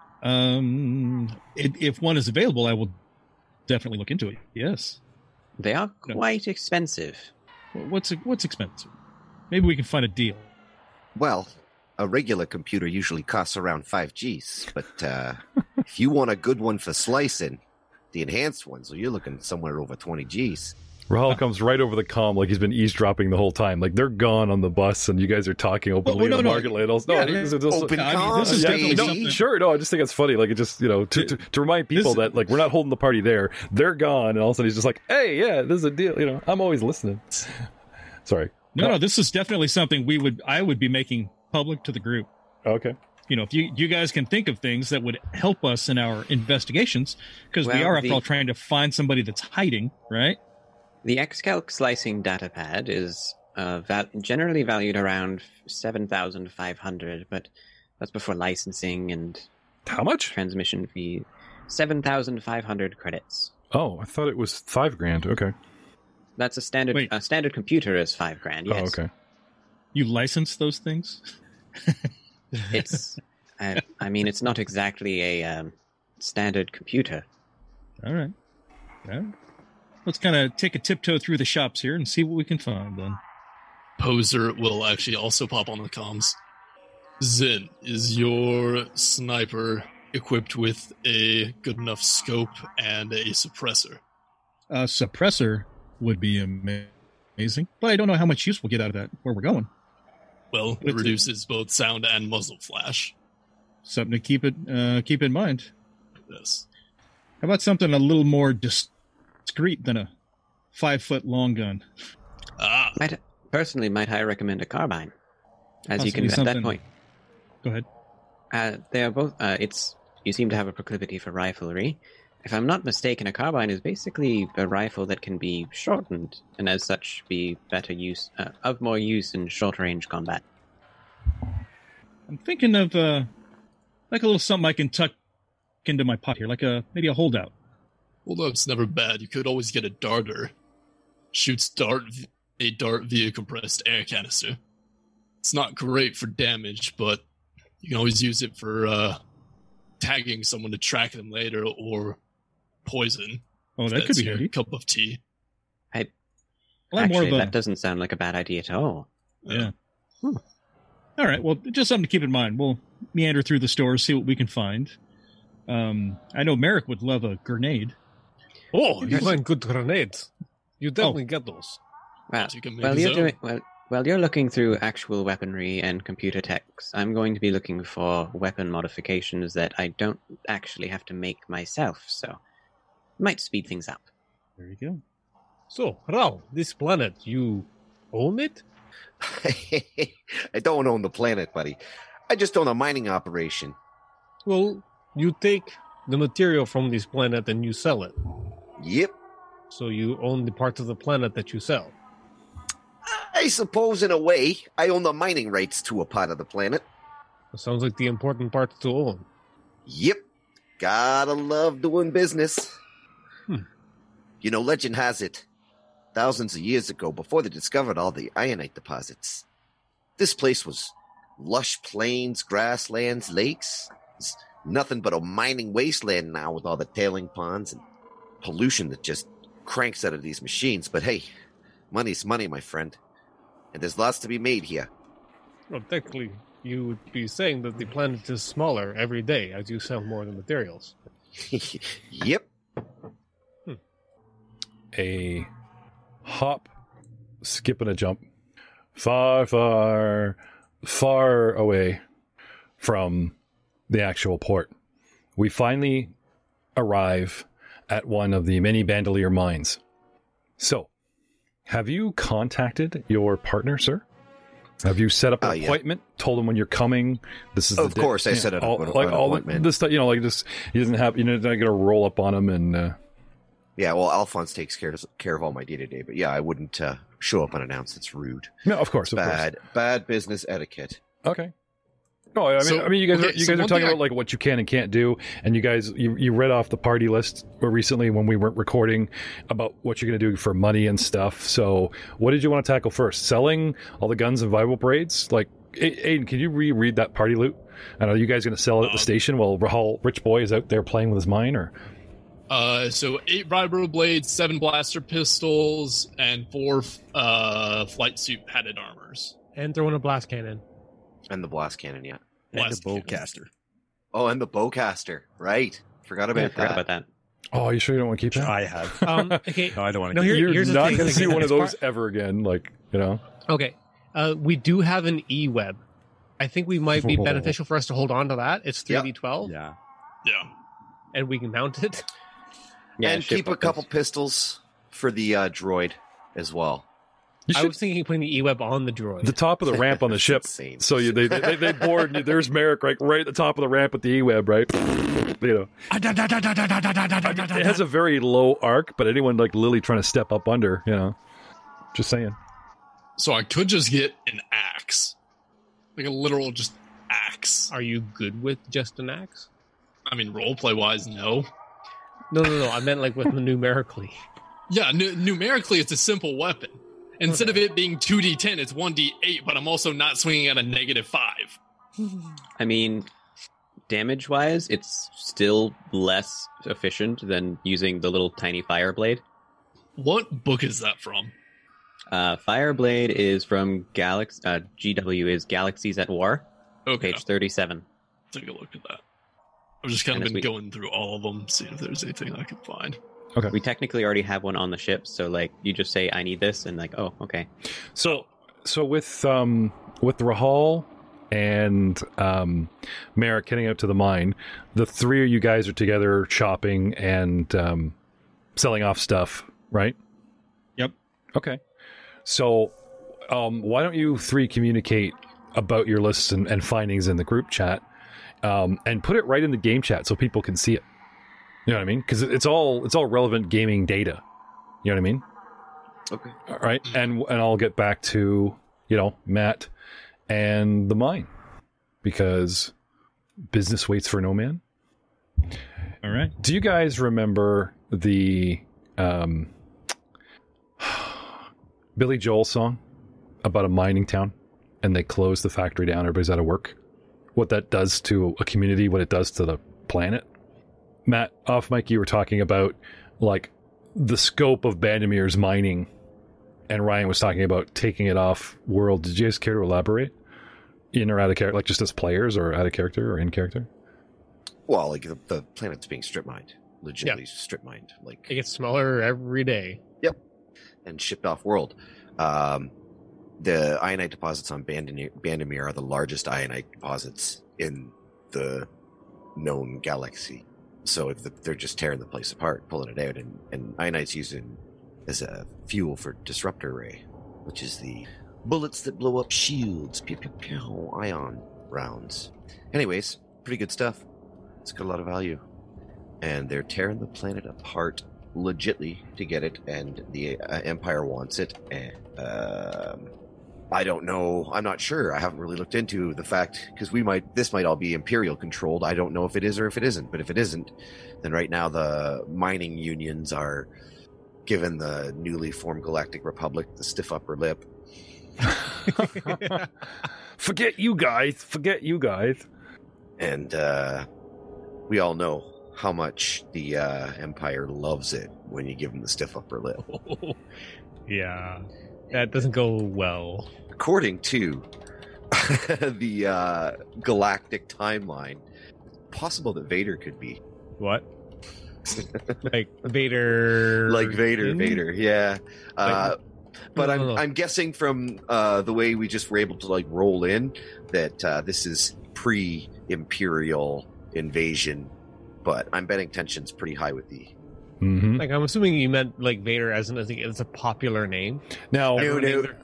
G: If one is available, I will definitely look into it. Yes.
D: They are
G: No.
D: quite expensive.
G: What's expensive? Maybe we can find a deal.
B: Well, a regular computer usually costs around 5 Gs, but if you want a good one for slicing, the enhanced ones, so you're looking somewhere over 20 Gs.
A: Rahul comes right over the comm like he's been eavesdropping the whole time. Like they're gone on the bus, and you guys are talking openly
G: no,
A: in the
G: no.
A: market ladles. No,
G: Yeah,
A: this is just-
B: open
G: I mean,
B: comms,
G: this is definitely
B: baby.
G: something-
A: Sure, no, I just think it's funny. Like it just, to remind people that like we're not holding the party there. They're gone, and all of a sudden he's just like, "Hey, yeah, this is a deal." I'm always listening. Sorry.
G: No, this is definitely something I would be making public to the group.
A: Okay.
G: If you guys can think of things that would help us in our investigations, because we
D: Well,
G: are, after all, trying to find somebody that's hiding, right?
D: The Xcalc slicing datapad is generally valued around 7,500, but that's before licensing and
A: How much?
D: transmission fee. 7,500 credits.
A: Oh, I thought it was $5,000. Okay.
D: That's a standard.
G: Wait.
D: A standard computer is $5,000. Yes,
A: Oh, okay.
G: You license those things?
D: it's. I mean, it's not exactly a standard computer.
G: All right. Let's kind of take a tiptoe through the shops here and see what we can find then.
E: Poser will actually also pop on the comms. Zin, is your sniper equipped with a good enough scope and a suppressor?
G: A suppressor would be amazing, but I don't know how much use we'll get out of that where we're going.
E: Well, it reduces both sound and muzzle flash.
G: Something to keep in mind.
E: Yes.
G: How about something a little more discreet than a 5-foot long gun?
D: Personally, might I recommend a carbine? As you can
G: Possibly
D: at that
G: something-
D: point.
G: Go ahead.
D: They are both. You seem to have a proclivity for riflery. If I'm not mistaken, a carbine is basically a rifle that can be shortened, and as such, be of more use in short-range combat.
G: I'm thinking of like a little something I can tuck into my pot here, like maybe a holdout.
E: Holdup's never bad. You could always get a darter. Shoots a dart via compressed air canister. It's not great for damage, but you can always use it for tagging someone to track them later, or poison.
G: Oh,
E: if
G: that could
E: that's
G: be
E: your
G: handy.
E: cup of tea.
G: Well, I'm more
D: Actually,
G: of a-
D: that doesn't sound like a bad idea at all.
G: Yeah. All right. Well, just something to keep in mind. We'll meander through the stores, see what we can find. I know Merrick would love a grenade.
F: Oh, you find good grenades. You definitely get those.
D: Well,
E: You can make
D: well,
E: his
D: you're
E: own.
D: doing well. You're looking through actual weaponry and computer techs. I'm going to be looking for weapon modifications that I don't actually have to make myself, so it might speed things up.
G: There you go.
F: So, Rao, this planet, you own it?
B: I don't own the planet, buddy. I just own a mining operation.
F: Well, you take the material from this planet and you sell it.
B: Yep.
F: So you own the parts of the planet that you sell.
B: I suppose in a way, I own the mining rights to a part of the planet.
F: It sounds like the important parts to own.
B: Yep. Gotta love doing business. You know, legend has it, thousands of years ago, before they discovered all the ionite deposits, this place was lush plains, grasslands, lakes. It's nothing but a mining wasteland now with all the tailing ponds and pollution that just cranks out of these machines. But hey, money's money, my friend. And there's lots to be made here.
F: Well, technically, you would be saying that the planet is smaller every day as you sell more of the materials.
B: Yep.
A: A hop, skip, and a jump. Far, far, far away from the actual port. We finally arrive at one of the many bandolier mines. So, have you contacted your partner, sir? Have you set up an appointment? Told him when you're coming. This is
B: Of course, I set up an appointment.
A: This stuff, just he doesn't have. You're not going to roll up on him and.
B: Yeah, well, Alphonse takes care of all my day-to-day, but yeah, I wouldn't show up unannounced. It's rude.
A: No, of course,
B: Bad business etiquette.
A: Okay. No, I mean, you guys are talking about like what you can and can't do, and you guys, you read off the party list recently when we weren't recording about what you're going to do for money and stuff. So, what did you want to tackle first? Selling all the guns and viable braids? Like, Aiden, can you reread that party loot? And are you guys going to sell it at the station while Rahal Rich Boy is out there playing with his mine, or?
E: So 8 vibro blades, 7 blaster pistols, and 4 flight suit padded armors.
C: And throw in a blast cannon.
B: And the blast cannon, yeah.
H: And the bowcaster.
B: Oh, and the bowcaster. Right. Forgot about
D: that.
A: Oh, you sure you don't want to keep that?
H: I have.
C: Okay.
H: No, I don't want to
C: No,
H: keep
A: You're
C: here's the
A: not
C: thing.
A: going to see one of
C: As
A: those
C: far-
A: ever again. Like,
C: Okay. We do have an E-web. I think we might be beneficial for us to hold on to that. It's 3D12,
H: Yeah.
E: Yeah.
C: and we can mount it.
D: Yeah,
B: and keep a couple pistols for the droid as well.
A: you
C: I
A: should,
C: was thinking of putting the E-web on the droid.
A: the top of the ramp on the ship.
B: Insane.
A: So they board. There's Merrick right at the top of the ramp at the E-web, right? It has a very low arc, but anyone like Lily trying to step up under, just saying.
E: So I could just get an axe. Like a literal just axe.
C: Are you good with just an axe?
E: I mean, roleplay wise, no.
C: No. I meant like with the numerically.
E: Yeah, numerically, it's a simple weapon. Instead of it being 2d10, it's 1d8, but I'm also not swinging at a -5.
D: I mean, damage-wise, it's still less efficient than using the little tiny fire blade.
E: What book is that from?
D: Fireblade is from GW is Galaxies at War,
E: Okay,
D: page 37.
E: take a look at that. I've just kind of
D: And
E: been
D: as we-
E: going through all of them, seeing if there's anything I can find.
D: We technically already have one on the ship, so like you just say I need this, and like oh okay.
A: So with Rahal and Merrick heading out to the mine, the three of you guys are together shopping and selling off stuff, right?
G: Yep.
A: Okay. So why don't you three communicate about your lists and findings in the group chat and put it right in the game chat so people can see it. You know what I mean? Because it's all relevant gaming data. You know what I mean?
B: Okay.
A: All right, and I'll get back to Matt and the mine because business waits for no man.
G: All right.
A: Do you guys remember the Billy Joel song about a mining town and they close the factory down? Everybody's out of work. What that does to a community, what it does to the planet. Matt, off mic, you were talking about like the scope of Bandamir's mining, and Ryan was talking about taking it off world. Did you guys care to elaborate? In or out of character, like just as players, or out of character, or in character?
B: Well, like the planet's being strip mined, legitimately strip mined, like
C: It gets smaller every day.
B: and shipped off world. The ionite deposits on Bandamir are the largest ionite deposits in the known galaxy. So they're just tearing the place apart, pulling it out, and ionite's used as a fuel for disruptor ray, which is the bullets that blow up shields, pew pew pew, ion rounds. Anyways, pretty good stuff. It's got a lot of value, and they're tearing the planet apart legitly to get it, and the Empire wants it. And I don't know. I'm not sure. I haven't really looked into the fact, because this might all be Imperial controlled. I don't know if it is or if it isn't. But if it isn't, then right now the mining unions are giving the newly formed Galactic Republic the stiff upper lip.
A: Forget you guys.
B: And we all know how much the Empire loves it when you give them the stiff upper lip.
C: Yeah, that doesn't go well.
B: According to the galactic timeline, possible that Vader could be.
C: What? Like Vader?
B: Like Vader, yeah. But
C: No.
B: I'm guessing from the way we just were able to like roll in that this is pre-Imperial invasion. But I'm betting tension's pretty high with the.
A: Mm-hmm.
C: Like, I'm assuming you meant like Vader as it's a popular name.
A: Now,
B: No.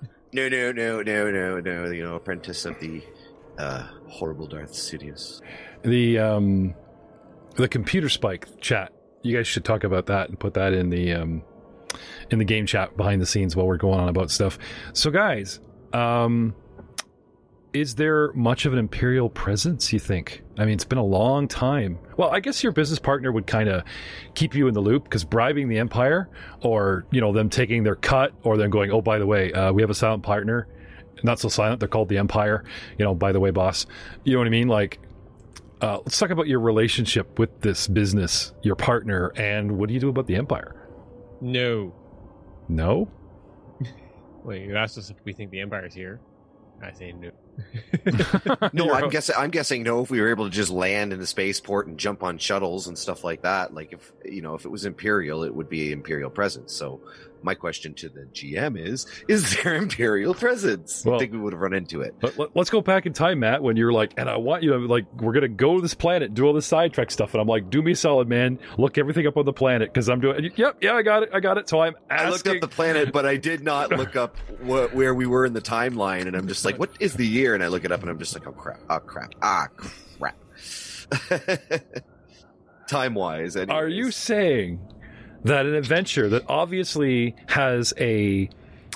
B: You know, apprentice of the horrible Darth Sidious.
A: the computer spike chat. You guys should talk about that and put that in the game chat behind the scenes while we're going on about stuff. So, guys, is there much of an Imperial presence, you think? I mean, it's been a long time. Well, I guess your business partner would kind of keep you in the loop, because bribing the Empire, or, you know, them taking their cut, or them going, oh, by the way, we have a silent partner. Not so silent, they're called the Empire. You know, by the way, boss. You know what I mean? Like, let's talk about your relationship with this business, your partner, and what do you do about the Empire?
C: No.
A: No?
C: Wait, you asked us if we think the Empire's here. I say no.
B: No, I'm guessing no. If we were able to just land in the spaceport and jump on shuttles and stuff like that, like if it was Imperial, it would be Imperial presence. So my question to the GM is there Imperial presence?
A: Well,
B: I think we would have run into it.
A: Let's go back in time, Matt, when you're like, and I want you to, like, we're going to go to this planet, do all this sidetrack stuff. And I'm like, do me a solid, man. Look everything up on the planet, because I'm doing, yep, yeah, I got it. So I'm asking.
B: I looked up the planet, but I did not look up where we were in the timeline. And I'm just like, what is the year? And I look it up and I'm just like, oh, crap. Time-wise. Anyways.
A: Are you saying that an adventure that obviously has a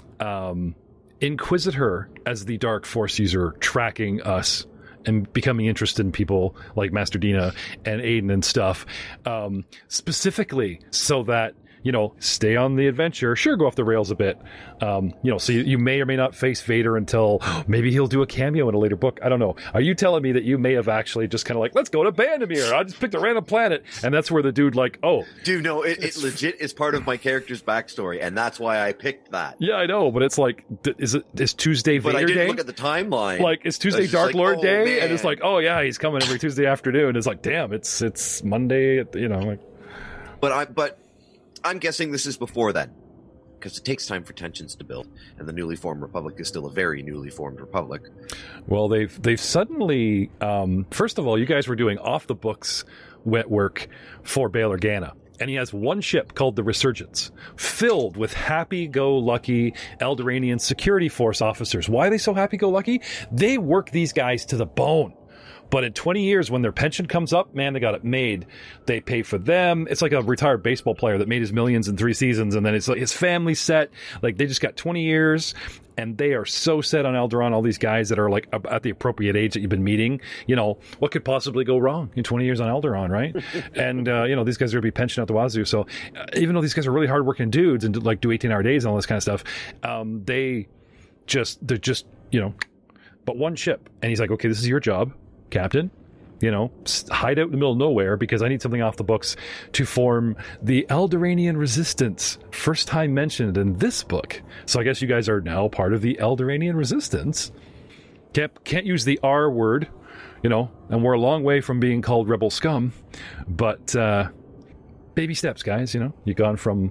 A: Inquisitor as the Dark Force user tracking us and becoming interested in people like Master Dina and Aiden and stuff, specifically so that, you know, stay on the adventure, sure, go off the rails a bit, you know, so you may or may not face Vader until maybe he'll do a cameo in a later book. I don't know. Are you telling me that you may have actually just kind of like, let's go to Bandamir, I just picked a random planet, and that's where the dude like, oh.
B: Dude, no, it legit is part of my character's backstory, and that's why I picked that.
A: Yeah, I know, but it's like, is Tuesday Vader Day?
B: But I didn't look at the timeline.
A: Like, it's Tuesday Dark Lord Day,
B: man.
A: and it's like, oh yeah, he's coming every Tuesday afternoon. It's like, damn, it's Monday, you know. Like.
B: But I'm guessing this is before then, because it takes time for tensions to build, and the newly formed Republic is still a very newly formed Republic.
A: Well, they've suddenly, first of all, you guys were doing off the books wet work for Bail Organa, and he has one ship called the Resurgence, filled with happy-go-lucky Eldoranian security force officers. Why are they so happy-go-lucky? They work these guys to the bone. But in 20 years, when their pension comes up, man, they got it made. They pay for them. It's like a retired baseball player that made his millions in 3 seasons, and then it's like his family's set. Like, they just got 20 years, and they are so set on Alderaan, all these guys that are like at the appropriate age that you've been meeting. You know, what could possibly go wrong in 20 years on Alderaan, right? And, you know, these guys are going to be pensioned out the wazoo. So even though these guys are really hardworking dudes and like do 18-hour days and all this kind of stuff, they're just, you know, but one ship. And he's like, okay, this is your job, Captain, you know, hide out in the middle of nowhere because I need something off the books to form the Eldoranian Resistance. First time mentioned in this book. So I guess you guys are now part of the Eldoranian Resistance. Can't use the R word, you know, and we're a long way from being called rebel scum. But baby steps, guys, you know. You've gone from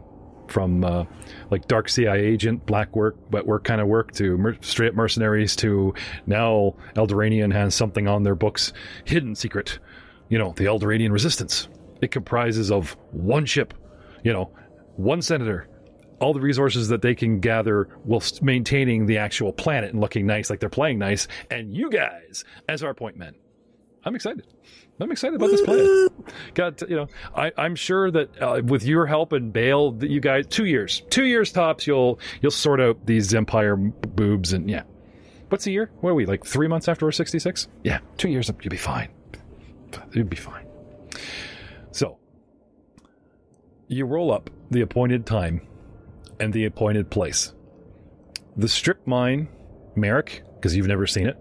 A: like dark CIA agent, black work, wet work kind of work, to straight up mercenaries, to now Eldoranian has something on their books, hidden secret, you know, the Eldoranian Resistance. It comprises of one ship, you know, one senator, all the resources that they can gather whilst maintaining the actual planet and looking nice, like they're playing nice, and you guys as our point men. I'm excited about this plan. You know, I'm sure that with your help and Bail, that you guys 2 years tops, you'll sort out these Empire boobs, and yeah, What's a year? What are we, like 3 months after we're 66? Yeah, 2 years, you'll be fine. You'll be fine. So, you roll up the appointed time and the appointed place. The strip mine, Merrick, because you've never seen it,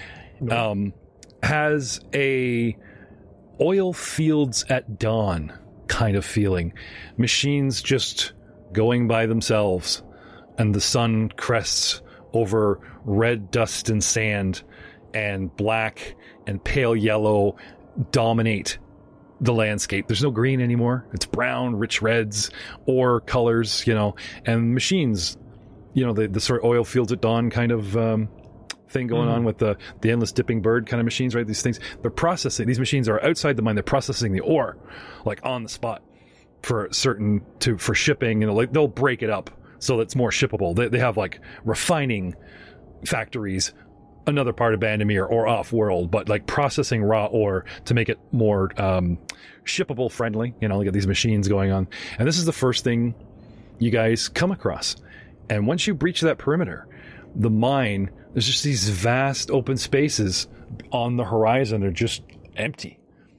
A: has a oil fields at dawn kind of feeling. Machines just going by themselves, and the sun crests over red dust and sand, and black and pale yellow dominate the landscape. There's no green anymore. It's brown, rich reds, or colors, and machines, the sort of oil fields at dawn kind of thing going on with the endless dipping bird kind of machines, right? These things, they're processing. These machines are outside the mine. They're processing the ore, like on the spot for shipping, they'll break it up so that it's more shippable. They have like refining factories, another part of Bandamere or off-world, but like processing raw ore to make it more shippable friendly. Look at these machines going on. And this is the first thing you guys come across. And once you breach that perimeter, the mine, there's just these vast open spaces on the horizon. They're just empty,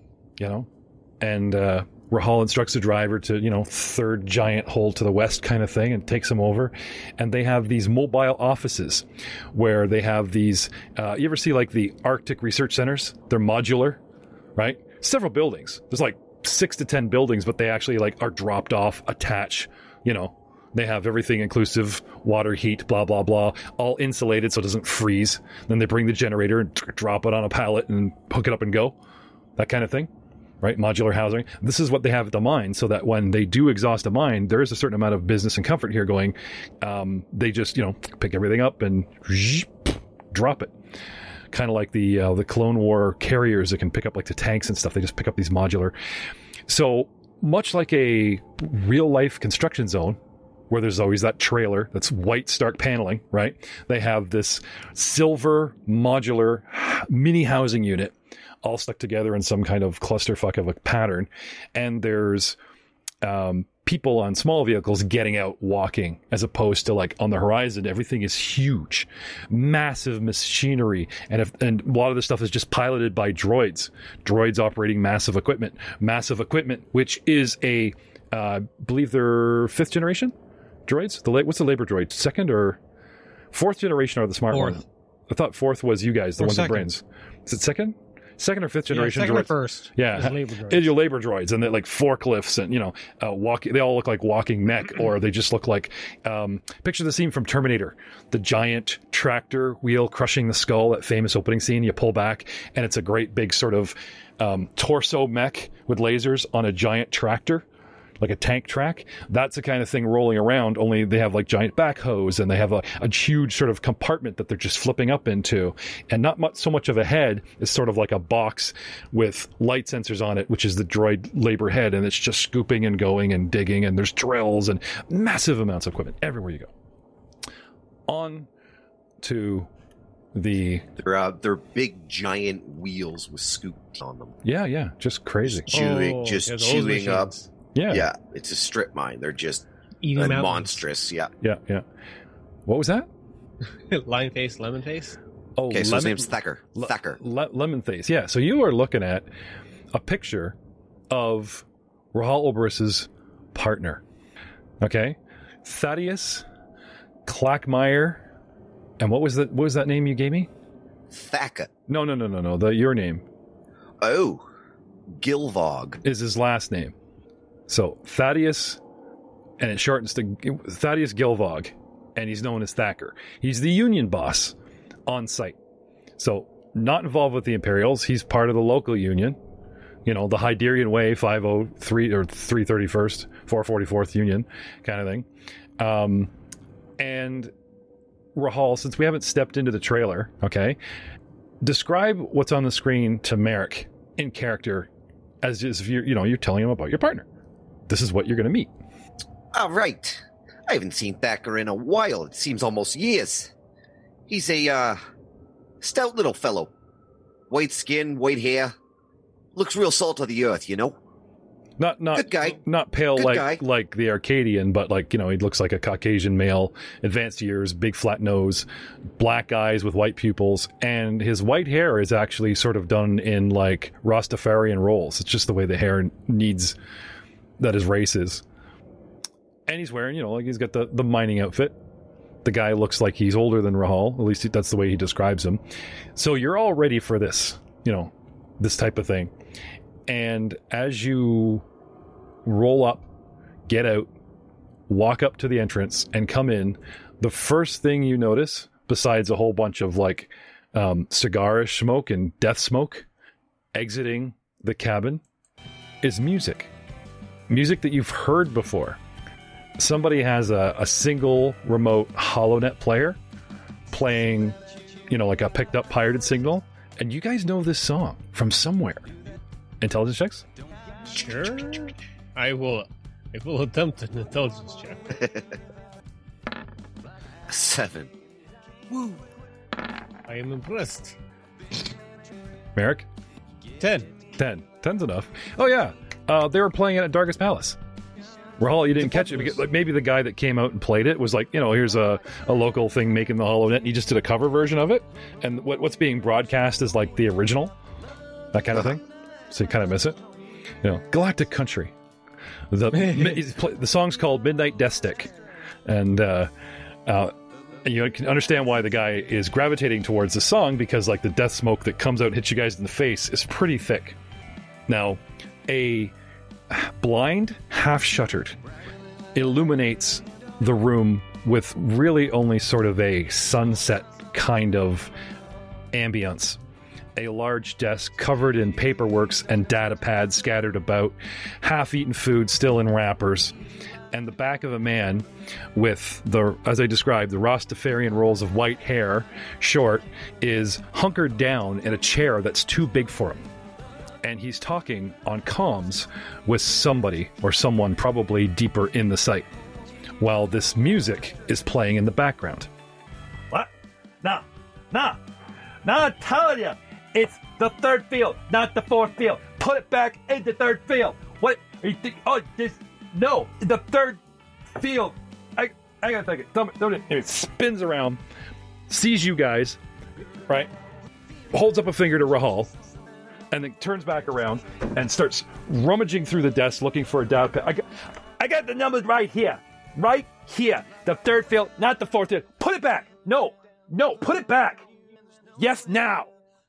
A: and Rahal instructs the driver to, third giant hole to the west kind of thing, and takes them over. And they have these mobile offices where they have these, you ever see like the Arctic research centers? They're modular, right? Several buildings. There's like 6 to 10 buildings, but they actually like are dropped off, attach, they have everything inclusive, water, heat, blah, blah, blah, all insulated so it doesn't freeze. Then they bring the generator and drop it on a pallet and hook it up and go. That kind of thing. Right? Modular housing. This is what they have at the mine, so that when they do exhaust a mine, there is a certain amount of business and comfort here going. They just, pick everything up and drop it. Kind of like the Clone War carriers that can pick up like the tanks and stuff. They just pick up these modular. So much like a real life construction zone, where there's always that trailer that's white stark paneling, right? They have this silver modular mini housing unit all stuck together in some kind of clusterfuck of a pattern. And there's people on small vehicles getting out walking, as opposed to like on the horizon, everything is huge, massive machinery. And a lot of this stuff is just piloted by droids operating massive equipment, which is I believe they're 5th generation droids. What's the labor droid? 2nd or 4th generation are the smart ones? I thought 4th was you guys, the ones with brains. Is it 2nd? 2nd or 5th generation
C: second
A: droids?
C: Or first.
A: Yeah. Your labor droids, and they're like forklifts, and they all look like walking mech, or they just look like picture the scene from Terminator, the giant tractor wheel crushing the skull, that famous opening scene. You pull back and it's a great big sort of torso mech with lasers on a giant tractor, like a tank track. That's the kind of thing rolling around, only they have like giant backhoes, and they have a huge sort of compartment that they're just flipping up into, and not so much of a head. It's sort of like a box with light sensors on it, which is the droid labor head, and it's just scooping and going and digging, and there's drills and massive amounts of equipment everywhere you go. On to
B: they're big giant wheels with scoops on them.
A: Yeah, just crazy.
B: Chewing up.
A: Yeah,
B: it's a strip mine. They're just
C: eating
B: monstrous. Yeah.
A: What was that?
C: Lion face, lemon face.
A: Oh,
B: okay, so his name's Thacker. Thacker.
A: Lemon face. Yeah. So you are looking at a picture of Rahal Oberis's partner. Okay, Thaddeus Clackmeyer, and what was that name you gave me?
B: Thacker.
A: No. Your name.
B: Oh, Gilvog
A: is his last name. So Thaddeus, and it shortens to Thaddeus Gilvog, and he's known as Thacker. He's the Union boss on site. So not involved with the Imperials. He's part of the local Union, the Hyderian Way 503 or 331st, 444th Union kind of thing. And Rahal, since we haven't stepped into the trailer, okay, describe what's on the screen to Merrick in character, as if you're telling him about your partner. This is what you're going to meet.
B: All right. I haven't seen Thacker in a while. It seems almost years. He's a stout little fellow. White skin, white hair. Looks real salt of the earth,
A: Not
B: Good guy.
A: not pale
B: Good guy.
A: like the Arcadian, but like, he looks like a Caucasian male, advanced years, big flat nose, black eyes with white pupils, and his white hair is actually sort of done in like Rastafarian rolls. It's just the way the hair needs that his race is. And he's wearing, like he's got the mining outfit. The guy looks like he's older than Rahal, at least that's the way he describes him. So you're all ready for this, this type of thing. And as you roll up, get out, walk up to the entrance, and come in, the first thing you notice, besides a whole bunch of like cigarish smoke and death smoke exiting the cabin, is music. Music that you've heard before. Somebody has a single remote HoloNet player playing, like a picked up pirated signal, and you guys know this song from somewhere. Intelligence checks?
C: Sure. I will attempt an intelligence check.
B: 7.
C: Woo! I am impressed.
A: Merrick?
C: 10.
A: 10. 10's enough. Oh, yeah. They were playing it at Darkest Palace. Rahal, you didn't catch it because maybe the guy that came out and played it was like, here's a local thing making the HoloNet, and he just did a cover version of it. And what's being broadcast is like the original, that kind of thing. So you kind of miss it. Galactic Country. The song's called Midnight Death Stick. And you can understand why the guy is gravitating towards the song, because like the death smoke that comes out and hits you guys in the face is pretty thick. Now, a blind, half-shuttered, illuminates the room with really only sort of a sunset kind of ambience. A large desk covered in paperworks and data pads scattered about, half-eaten food still in wrappers, and the back of a man with as I described, the Rastafarian rolls of white hair, short, is hunkered down in a chair that's too big for him. And he's talking on comms with somebody or someone probably deeper in the site, while this music is playing in the background.
I: What? No, I'm telling you, it's the third field, not the fourth field. Put it back into third field. What? Are you think? Oh, no, the third field.
A: I gotta think it. It spins around, sees you guys, right? Holds up a finger to Rahal, and then turns back around and starts rummaging through the desk looking for a data pad.
I: I got the numbers right here. Right here. The third field, not the fourth field. Put it back. No, put it back. Yes, now.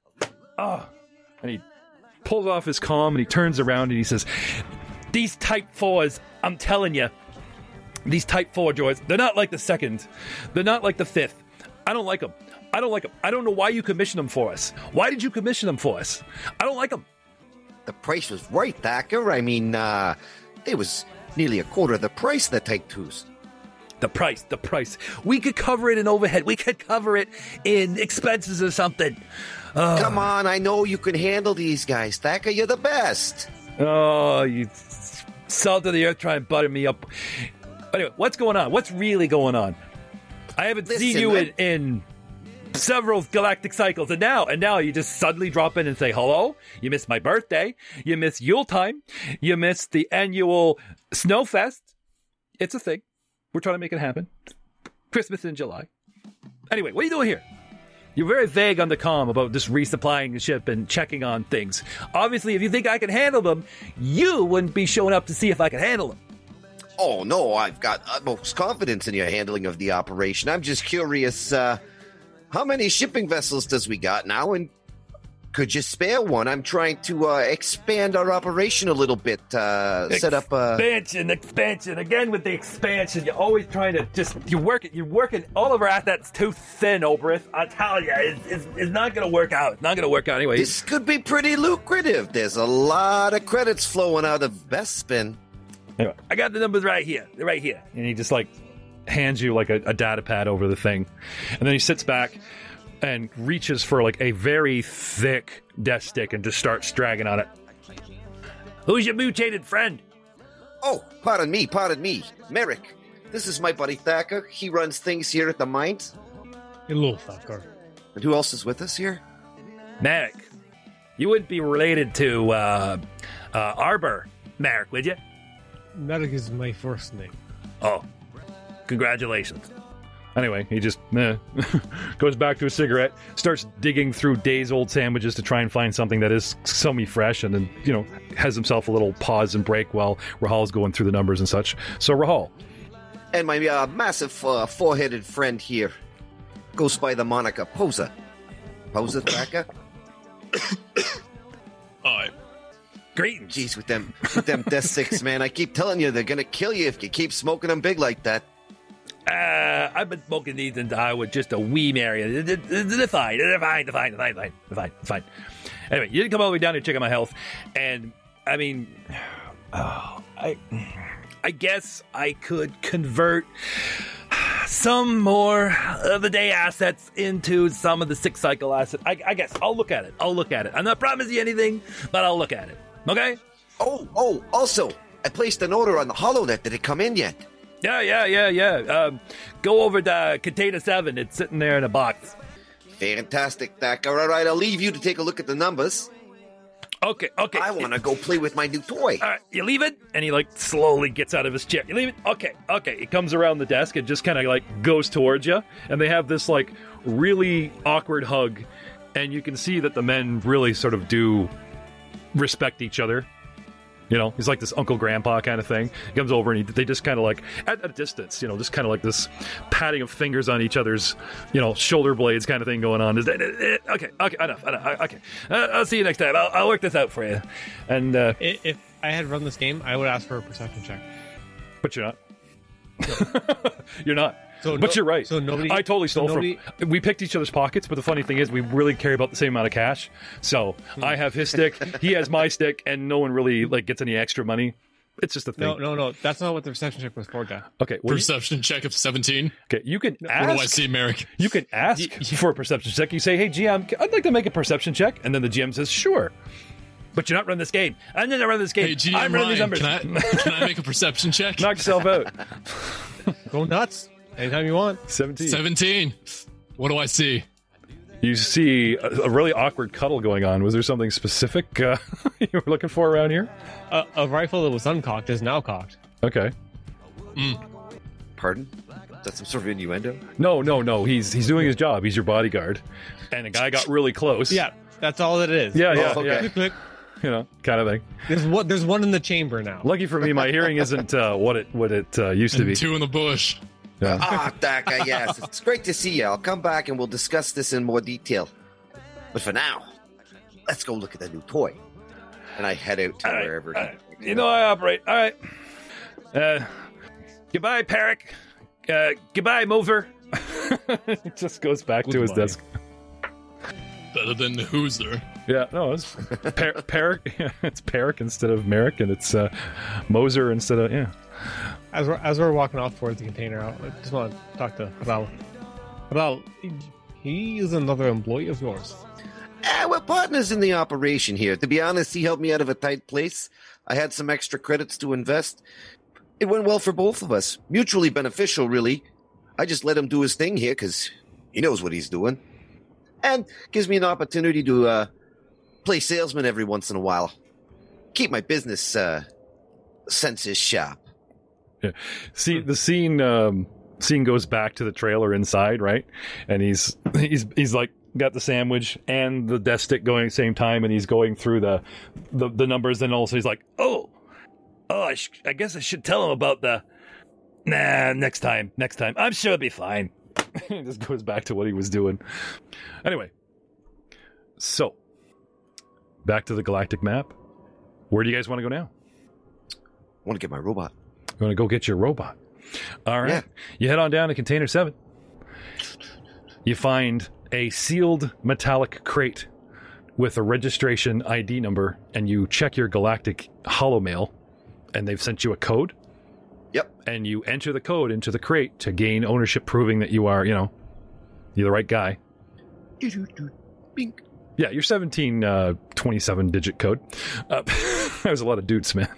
A: And he pulls off his comm and he turns around and he says,
I: these Type 4s, I'm telling you, these Type 4 droids, they're not like the second. They're not like the fifth. I don't like them. I don't know why you commissioned them for us. Why did you commission them for us? I don't like them.
B: The price was right, Thacker. I mean, it was nearly a quarter of the price of the Type 2s.
I: The price. We could cover it in overhead. We could cover it in expenses or something.
B: Come on, I know you can handle these guys, Thacker. You're the best.
I: Oh, you salt of the earth try and butter me up. Anyway, what's going on? What's really going on? I haven't seen you in several galactic cycles, and now you just suddenly drop in and say hello. You missed my birthday. You missed Yule time. You missed the annual Snowfest. It's a thing. We're trying to make it happen. Christmas in July. Anyway, what are you doing here? You're very vague on the comm about just resupplying the ship and checking on things. Obviously, if you think I can handle them, you wouldn't be showing up to see if I can handle them.
B: Oh, no, I've got utmost confidence in your handling of the operation. I'm just curious, how many shipping vessels does we got now, and could you spare one? I'm trying to expand our operation a little bit, set up
I: Expansion, again with the expansion. You're always trying to you're working all of our assets too thin, Oberith. I tell you, it's not going to work out. It's not going to work out anyway.
B: This could be pretty lucrative. There's a lot of credits flowing out of Bespin.
I: Anyway, I got the numbers right here. They're right here.
A: And he just like hands you like a data pad over the thing. And then he sits back and reaches for like a very thick death stick and just starts dragging on it.
I: Who's your mutated friend?
B: Oh, pardon me. Merrick. This is my buddy Thacker. He runs things here at the mines.
C: Hello, Thacker.
B: And who else is with us here?
I: Merrick. You wouldn't be related to Arbor, Merrick, would you?
F: Merrick is my first name.
I: Oh, congratulations.
A: Anyway, he just goes back to a cigarette, starts digging through days-old sandwiches to try and find something that is semi-fresh, and then, has himself a little pause and break while Rahal's going through the numbers and such. So, Rahal.
B: And my massive four-headed friend here goes by the moniker Posa. Posa, Thacker?
E: Hi.
I: Greetings.
B: Jeez, with them Death Six, man, I keep telling you, they're gonna kill you if you keep smoking them big like that.
I: I've been smoking these since I was just a wee Marion. They're fine. They're fine. Anyway, you didn't come all the way down here to check on my health. And, I mean, I guess I could convert some more of the day assets into some of the 6 cycle assets. I guess. I'll look at it. I'm not promising you anything, but I'll look at it. Okay?
B: Oh, also, I placed an order on the HoloNet. Did it come in yet?
I: Yeah. Go over to Container 7. It's sitting there in a box.
B: Fantastic, Thacker. All right, I'll leave you to take a look at the numbers.
I: Okay.
B: I want to go play with my new toy.
I: All right, you leave it? And he, slowly gets out of his chair. You leave it? Okay. He comes around the desk and just kind of, goes towards you. And they have this, really awkward hug. And you can see that the men really sort of do respect each other. He's like this uncle grandpa kind of thing. He comes over and they just kind of at a distance, just kind of this patting of fingers on each other's, shoulder blades kind of thing going on. Okay, enough. Okay, I'll see you next time. I'll work this out for you. And
C: If I had run this game, I would ask for a perception check.
A: But you're not. You're not.
C: So
A: but you're right.
C: So nobody.
A: I totally stole from. We picked each other's pockets, but the funny thing is, we really care about the same amount of cash. So I have his stick, he has my stick, and no one really gets any extra money. It's just a thing.
C: No. That's not what the perception check was for, Jeff.
A: Okay. Well,
E: Perception check of 17.
A: Okay, you can ask.
E: What do I see, Merrick?
A: You can ask for a perception check. You say, "Hey, GM, I'd like to make a perception check," and then the GM says, "Sure." But you're not running this game. I'm going to run this game.
E: Hey, GM
A: I'm running these numbers.
E: Can I make a perception check?
A: Knock yourself out.
C: Go nuts. Anytime you want.
E: 17. What do I see?
A: You see a really awkward cuddle going on. Was there something specific you were looking for around here?
C: A rifle that was uncocked is now cocked.
A: Okay.
B: Pardon? Is that some sort of innuendo?
A: No. He's doing his job. He's your bodyguard. And a guy got really close.
C: Yeah, that's all it is.
A: Yeah.
B: Okay.
C: Click.
A: Kind of thing.
C: There's one in the chamber now.
A: Lucky for me, my hearing isn't what it used to be.
E: 2 in the bush.
A: Yeah.
B: Thacker, yes. It's great to see you. I'll come back and we'll discuss this in more detail. But for now, let's go look at the new toy. And I head out to wherever.
I: You know I operate. All right. Goodbye, Perrick. Goodbye, Mover.
A: He just goes back to his desk.
E: Better than Hoosier.
A: Yeah, no, it's Perrick. It's Perrick instead of Merrick, and it's Moser instead of
C: As we're walking off towards the container, I just want to talk to Ral. Ral, he is another employee of yours.
B: We're partners in the operation here. To be honest, he helped me out of a tight place. I had some extra credits to invest. It went well for both of us. Mutually beneficial, really. I just let him do his thing here because he knows what he's doing. And gives me an opportunity to play salesman every once in a while. Keep my business senses sharp.
A: Yeah. See, the scene goes back to the trailer inside, right? And he's got the sandwich and the desk stick going at the same time, and he's going through the numbers, and also he's like,
I: I guess I should tell him about next time. I'm sure it'll be fine.
A: He just goes back to what he was doing. Anyway, so back to the galactic map. Where do you guys want to go now?
B: I want to get my robot.
A: You want to go get your robot? All right.
B: Yeah.
A: You head on down to Container 7. You find a sealed metallic crate with a registration ID number, and you check your galactic holomail, and they've sent you a code.
B: Yep.
A: And you enter the code into the crate to gain ownership, proving that you are, you're the right guy.
B: Bink.
A: Yeah, your 1727-digit code. There's a lot of dudes, man.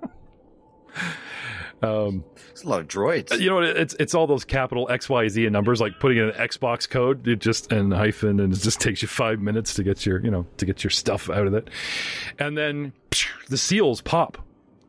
B: It's a lot of droids.
A: You know, it's all those capital XYZ and numbers, like putting in an Xbox code, and hyphen, and it just takes you 5 minutes to get your, to get your stuff out of it. And then the seals pop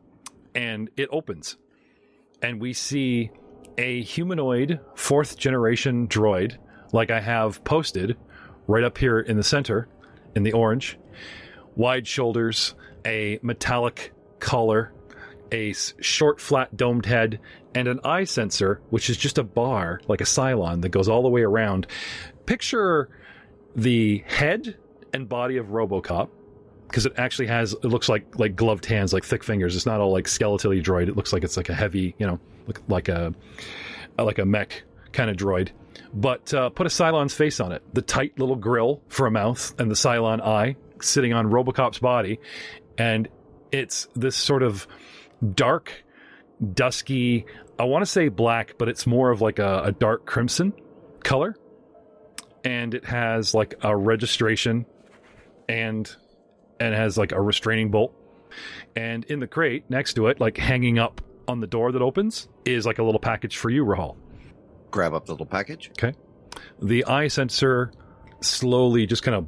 A: and it opens. And we see a humanoid 4th generation droid, like I have posted right up here in the center, in the orange. Wide shoulders, a metallic collar, a short, flat, domed head, and an eye sensor, which is just a bar, like a Cylon, that goes all the way around. Picture the head and body of RoboCop, because it actually has, it looks like gloved hands, like thick fingers. It's not all like skeletally droid. It looks like it's like a heavy, like a mech kind of droid. But put a Cylon's face on it. The tight little grill for a mouth and the Cylon eye sitting on RoboCop's body. And it's this sort of dark, dusky, I want to say black, but it's more of like a dark crimson color. And it has like a registration and has like a restraining bolt. And in the crate next to it, like hanging up on the door that opens, is like a little package for you, Rahal.
B: Grab up the little package.
A: Okay. The eye sensor slowly just kind of,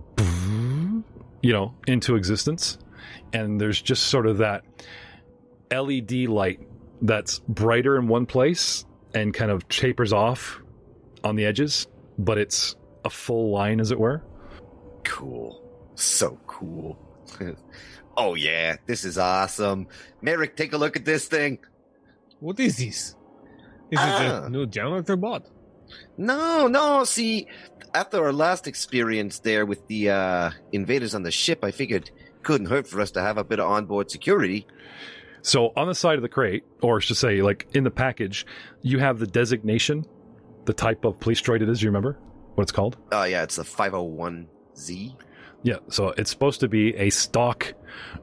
A: into existence. And there's just sort of that LED light that's brighter in one place and kind of tapers off on the edges, but it's a full line, as it were.
B: Cool. So cool. Oh, yeah. This is awesome. Merrick, take a look at this thing.
F: What is this? Is it a new janitor bot?
B: No. See, after our last experience there with the invaders on the ship, I figured it couldn't hurt for us to have a bit of onboard security.
A: So on the side of the crate, or I should say, like in the package, you have the designation, the type of police droid it is. You remember what it's called?
B: Yeah, it's the 501Z.
A: Yeah, so it's supposed to be a stock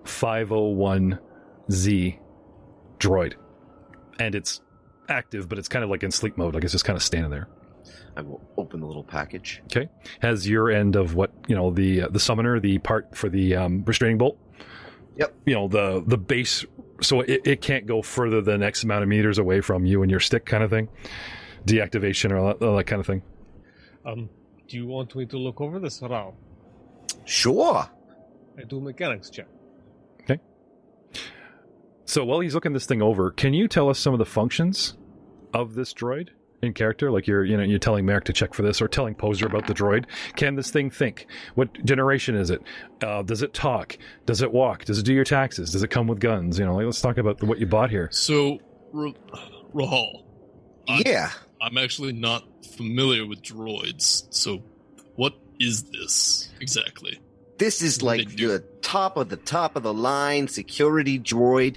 A: 501Z droid. And it's active, but it's kind of like in sleep mode. Like it's just kind of standing there.
B: I will open the little package.
A: Okay. Has your end of what, the summoner, the part for the restraining bolt.
B: Yep.
A: The base, so it can't go further than X amount of meters away from you and your stick kind of thing. Deactivation or all that kind of thing.
F: Do you want me to look over this, Rahal?
B: Sure.
F: I do mechanics check.
A: Okay. So while he's looking this thing over, can you tell us some of the functions of this droid in character? Like you're telling Merrick to check for this, or telling Poser about the droid. Can this thing think? What generation is it? Does it talk? Does it walk? Does it do your taxes? Does it come with guns? Let's talk about what you bought here.
E: So, Rahal.
B: Yeah.
E: I'm actually not familiar with droids, so what is this exactly?
B: This is like the top of the line security droid.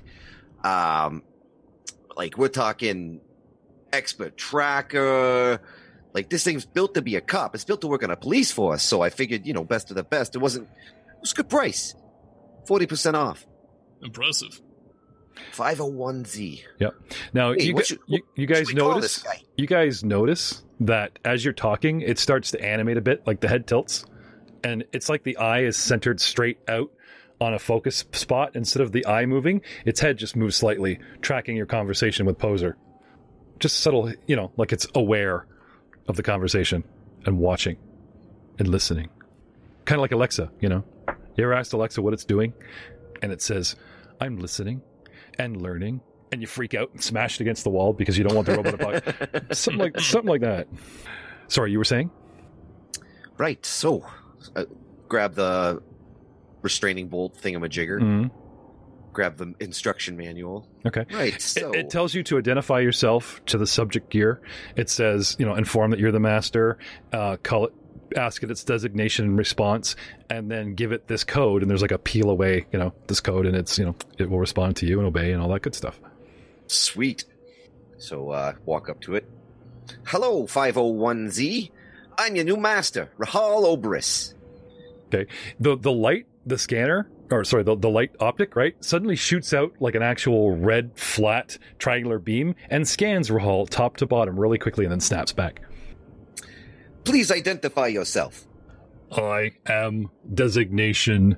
B: Like we're talking expert tracker. Like this thing's built to be a cop. It's built to work on a police force. So I figured, best of the best. It was a good price. 40% off.
E: Impressive.
B: 501Z.
A: Yep. Now
B: hey,
A: you guys notice. You guys notice that as you're talking, it starts to animate a bit, like the head tilts, and it's like the eye is centered straight out on a focus spot instead of the eye moving. Its head just moves slightly, tracking your conversation with Poser. Just subtle, like it's aware of the conversation and watching and listening. Kind of like Alexa, You ever asked Alexa what it's doing? And it says, I'm listening and learning, and you freak out and smash it against the wall because you don't want the robot to bug. Something like that. Sorry, you were saying?
B: Right, so grab the restraining bolt thingamajigger.
A: Mm-hmm.
B: Grab the instruction manual.
A: Okay.
B: Right, so...
A: It tells you to identify yourself to the subject gear. It says, inform that you're the master, call it, ask it its designation and response, and then give it this code, and there's like a peel away, this code, and it's, it will respond to you and obey and all that good stuff.
B: Sweet. So, walk up to it. Hello, 501Z. I'm your new master, Rahal Oberys.
A: Okay. The light, the scanner, the light optic, right, suddenly shoots out like an actual red, flat, triangular beam and scans Rahal top to bottom really quickly and then snaps back.
B: Please identify yourself.
A: I am designation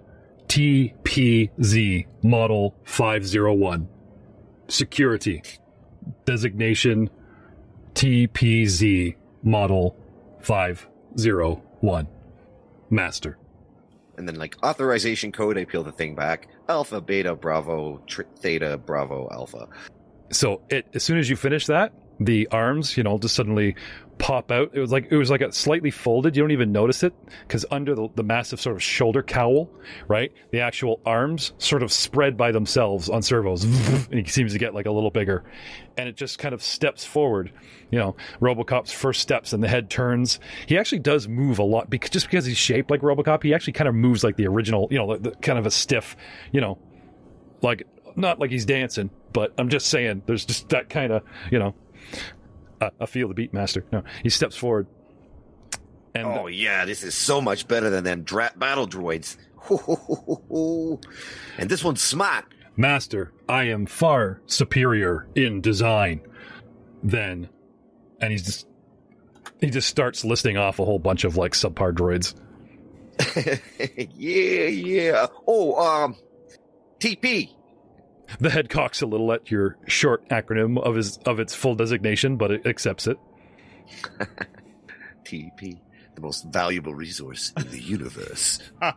A: TPZ Model 501. Security. Designation TPZ Model 501. Master.
B: And then like authorization code, I peel the thing back. Alpha, beta, bravo, theta, bravo, alpha.
A: So as soon as you finish that, the arms, just suddenly pop out. It was like a slightly folded. You don't even notice it because under the massive sort of shoulder cowl, right? The actual arms sort of spread by themselves on servos, and he seems to get like a little bigger, and it just kind of steps forward. RoboCop's first steps, and the head turns. He actually does move a lot just because he's shaped like RoboCop. He actually kind of moves like the original, the kind of a stiff, like not like he's dancing, but I'm just saying there's just that kind of, I feel the beat master. No, he steps forward. And
B: oh yeah, this is so much better than them battle droids. And this one's smart.
A: Master, I am far superior in design than, and he just starts listing off a whole bunch of like subpar droids.
B: Yeah. Oh, TP.
A: The head cocks a little at your short acronym of its full designation, but it accepts it.
B: TP, the most valuable resource in the universe.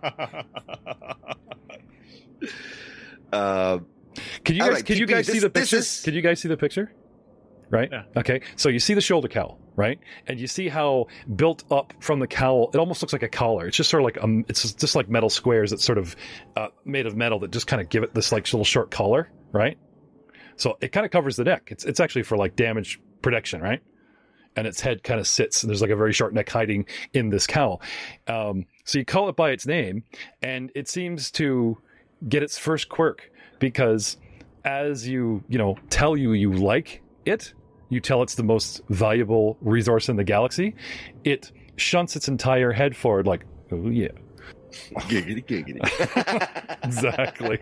A: Can you guys see the picture? Can you guys see the picture? Right?
C: Yeah.
A: Okay. So you see the shoulder cowl, right? And you see how built up from the cowl, it almost looks like a collar. It's just sort of like it's just like metal squares that's sort of made of metal that just kind of give it this like little short collar, right? So it kind of covers the neck. It's actually for like damage protection, right? And its head kind of sits, and there's like a very short neck hiding in this cowl. So you call it by its name, and it seems to get its first quirk because as you tell you like it, you tell it's the most valuable resource in the galaxy, it shunts its entire head forward like, oh yeah.
B: Giggity, giggity.
A: Exactly.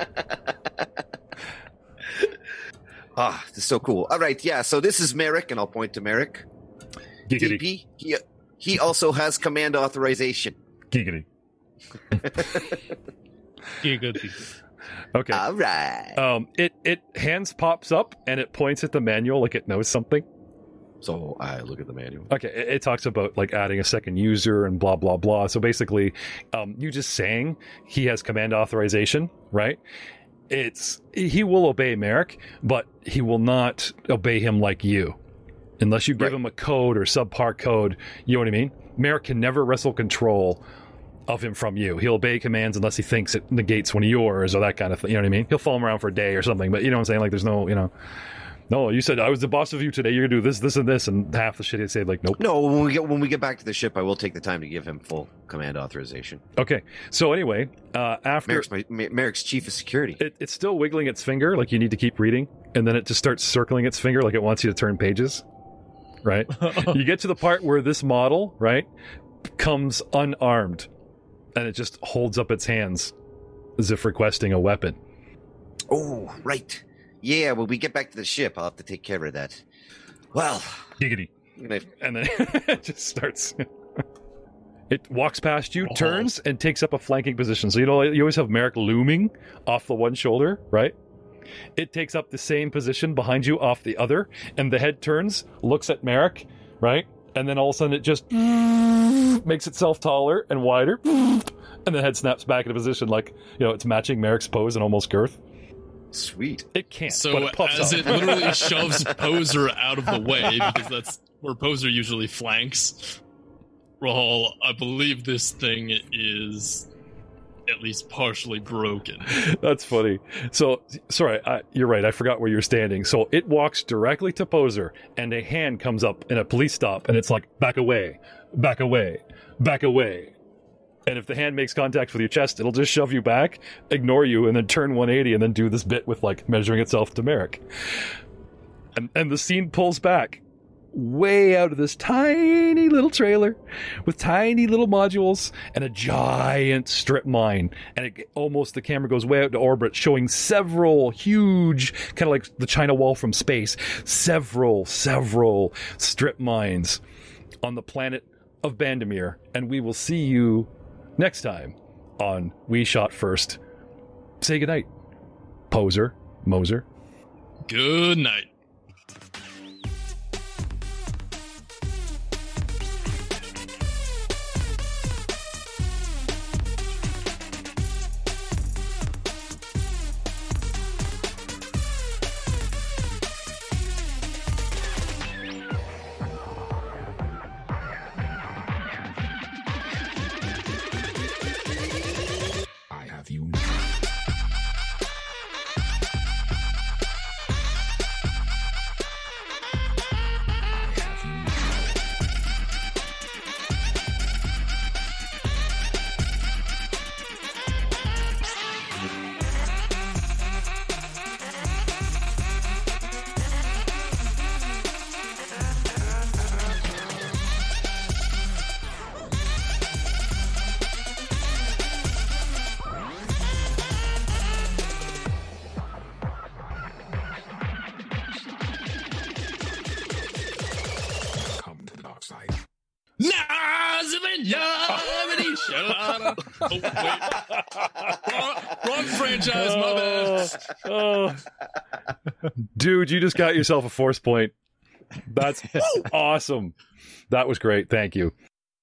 B: This is so cool. All right, yeah, so this is Merrick, and I'll point to Merrick.
A: Giggity.
B: TP, he also has command authorization.
A: Giggity.
C: Giggity.
A: Okay.
B: All right.
A: It hands pops up and it points at the manual like it knows something.
B: So I look at the manual.
A: Okay, it talks about like adding a second user and blah blah blah. So basically, you just saying he has command authorization, right? He will obey Merrick, but he will not obey him like you, unless you give him a code or subpar code. You know what I mean? Merrick can never wrestle control of him from you. He'll obey commands unless he thinks it negates one of yours or that kind of thing. You know what I mean? He'll follow him around for a day or something, but you know what I'm saying? Like there's no, no, you said I was the boss of you today. You're gonna do this, this, and this, and half the shit he'd say like, nope.
B: No, when we get back to the ship, I will take the time to give him full command authorization.
A: Okay. So anyway, after
B: Merrick's chief of security,
A: it's still wiggling its finger like you need to keep reading, and then it just starts circling its finger like it wants you to turn pages. Right? You get to the part where this model, right, comes unarmed. And it just holds up its hands as if requesting a weapon.
B: Oh, right. Yeah, when we get back to the ship, I'll have to take care of that. Well.
A: Giggity. And then it just starts. It walks past you, turns, and takes up a flanking position. So, you always have Merrick looming off the one shoulder, right? It takes up the same position behind you off the other, and the head turns, looks at Merrick, right? And then all of a sudden it just makes itself taller and wider, and the head snaps back into position like, it's matching Merrick's pose and almost girth.
B: Sweet.
A: It can't,
E: so
A: but it puffs
E: as
A: up.
E: It literally shoves Poser out of the way, because that's where Poser usually flanks, Rahal, I believe this thing is at least partially broken.
A: That's funny. So, sorry, you're right. I forgot where you're standing. So it walks directly to Poser, and a hand comes up in a police stop, and it's like, back away, back away, back away. And if the hand makes contact with your chest, it'll just shove you back, ignore you, and then turn 180, and then do this bit with, like, measuring itself to Merrick. And the scene pulls back way out of this tiny little trailer with tiny little modules and a giant strip mine, and the camera goes way out to orbit, showing several huge, kind of like the China Wall from space, several strip mines on the planet of Bandamere. And we will see you next time on We Shot First. Say goodnight, Poser, Moser.
E: Good night. Oh, wait. Wrong franchise, my bad.
A: Dude, you just got yourself a force point. That's awesome. That was great. Thank you.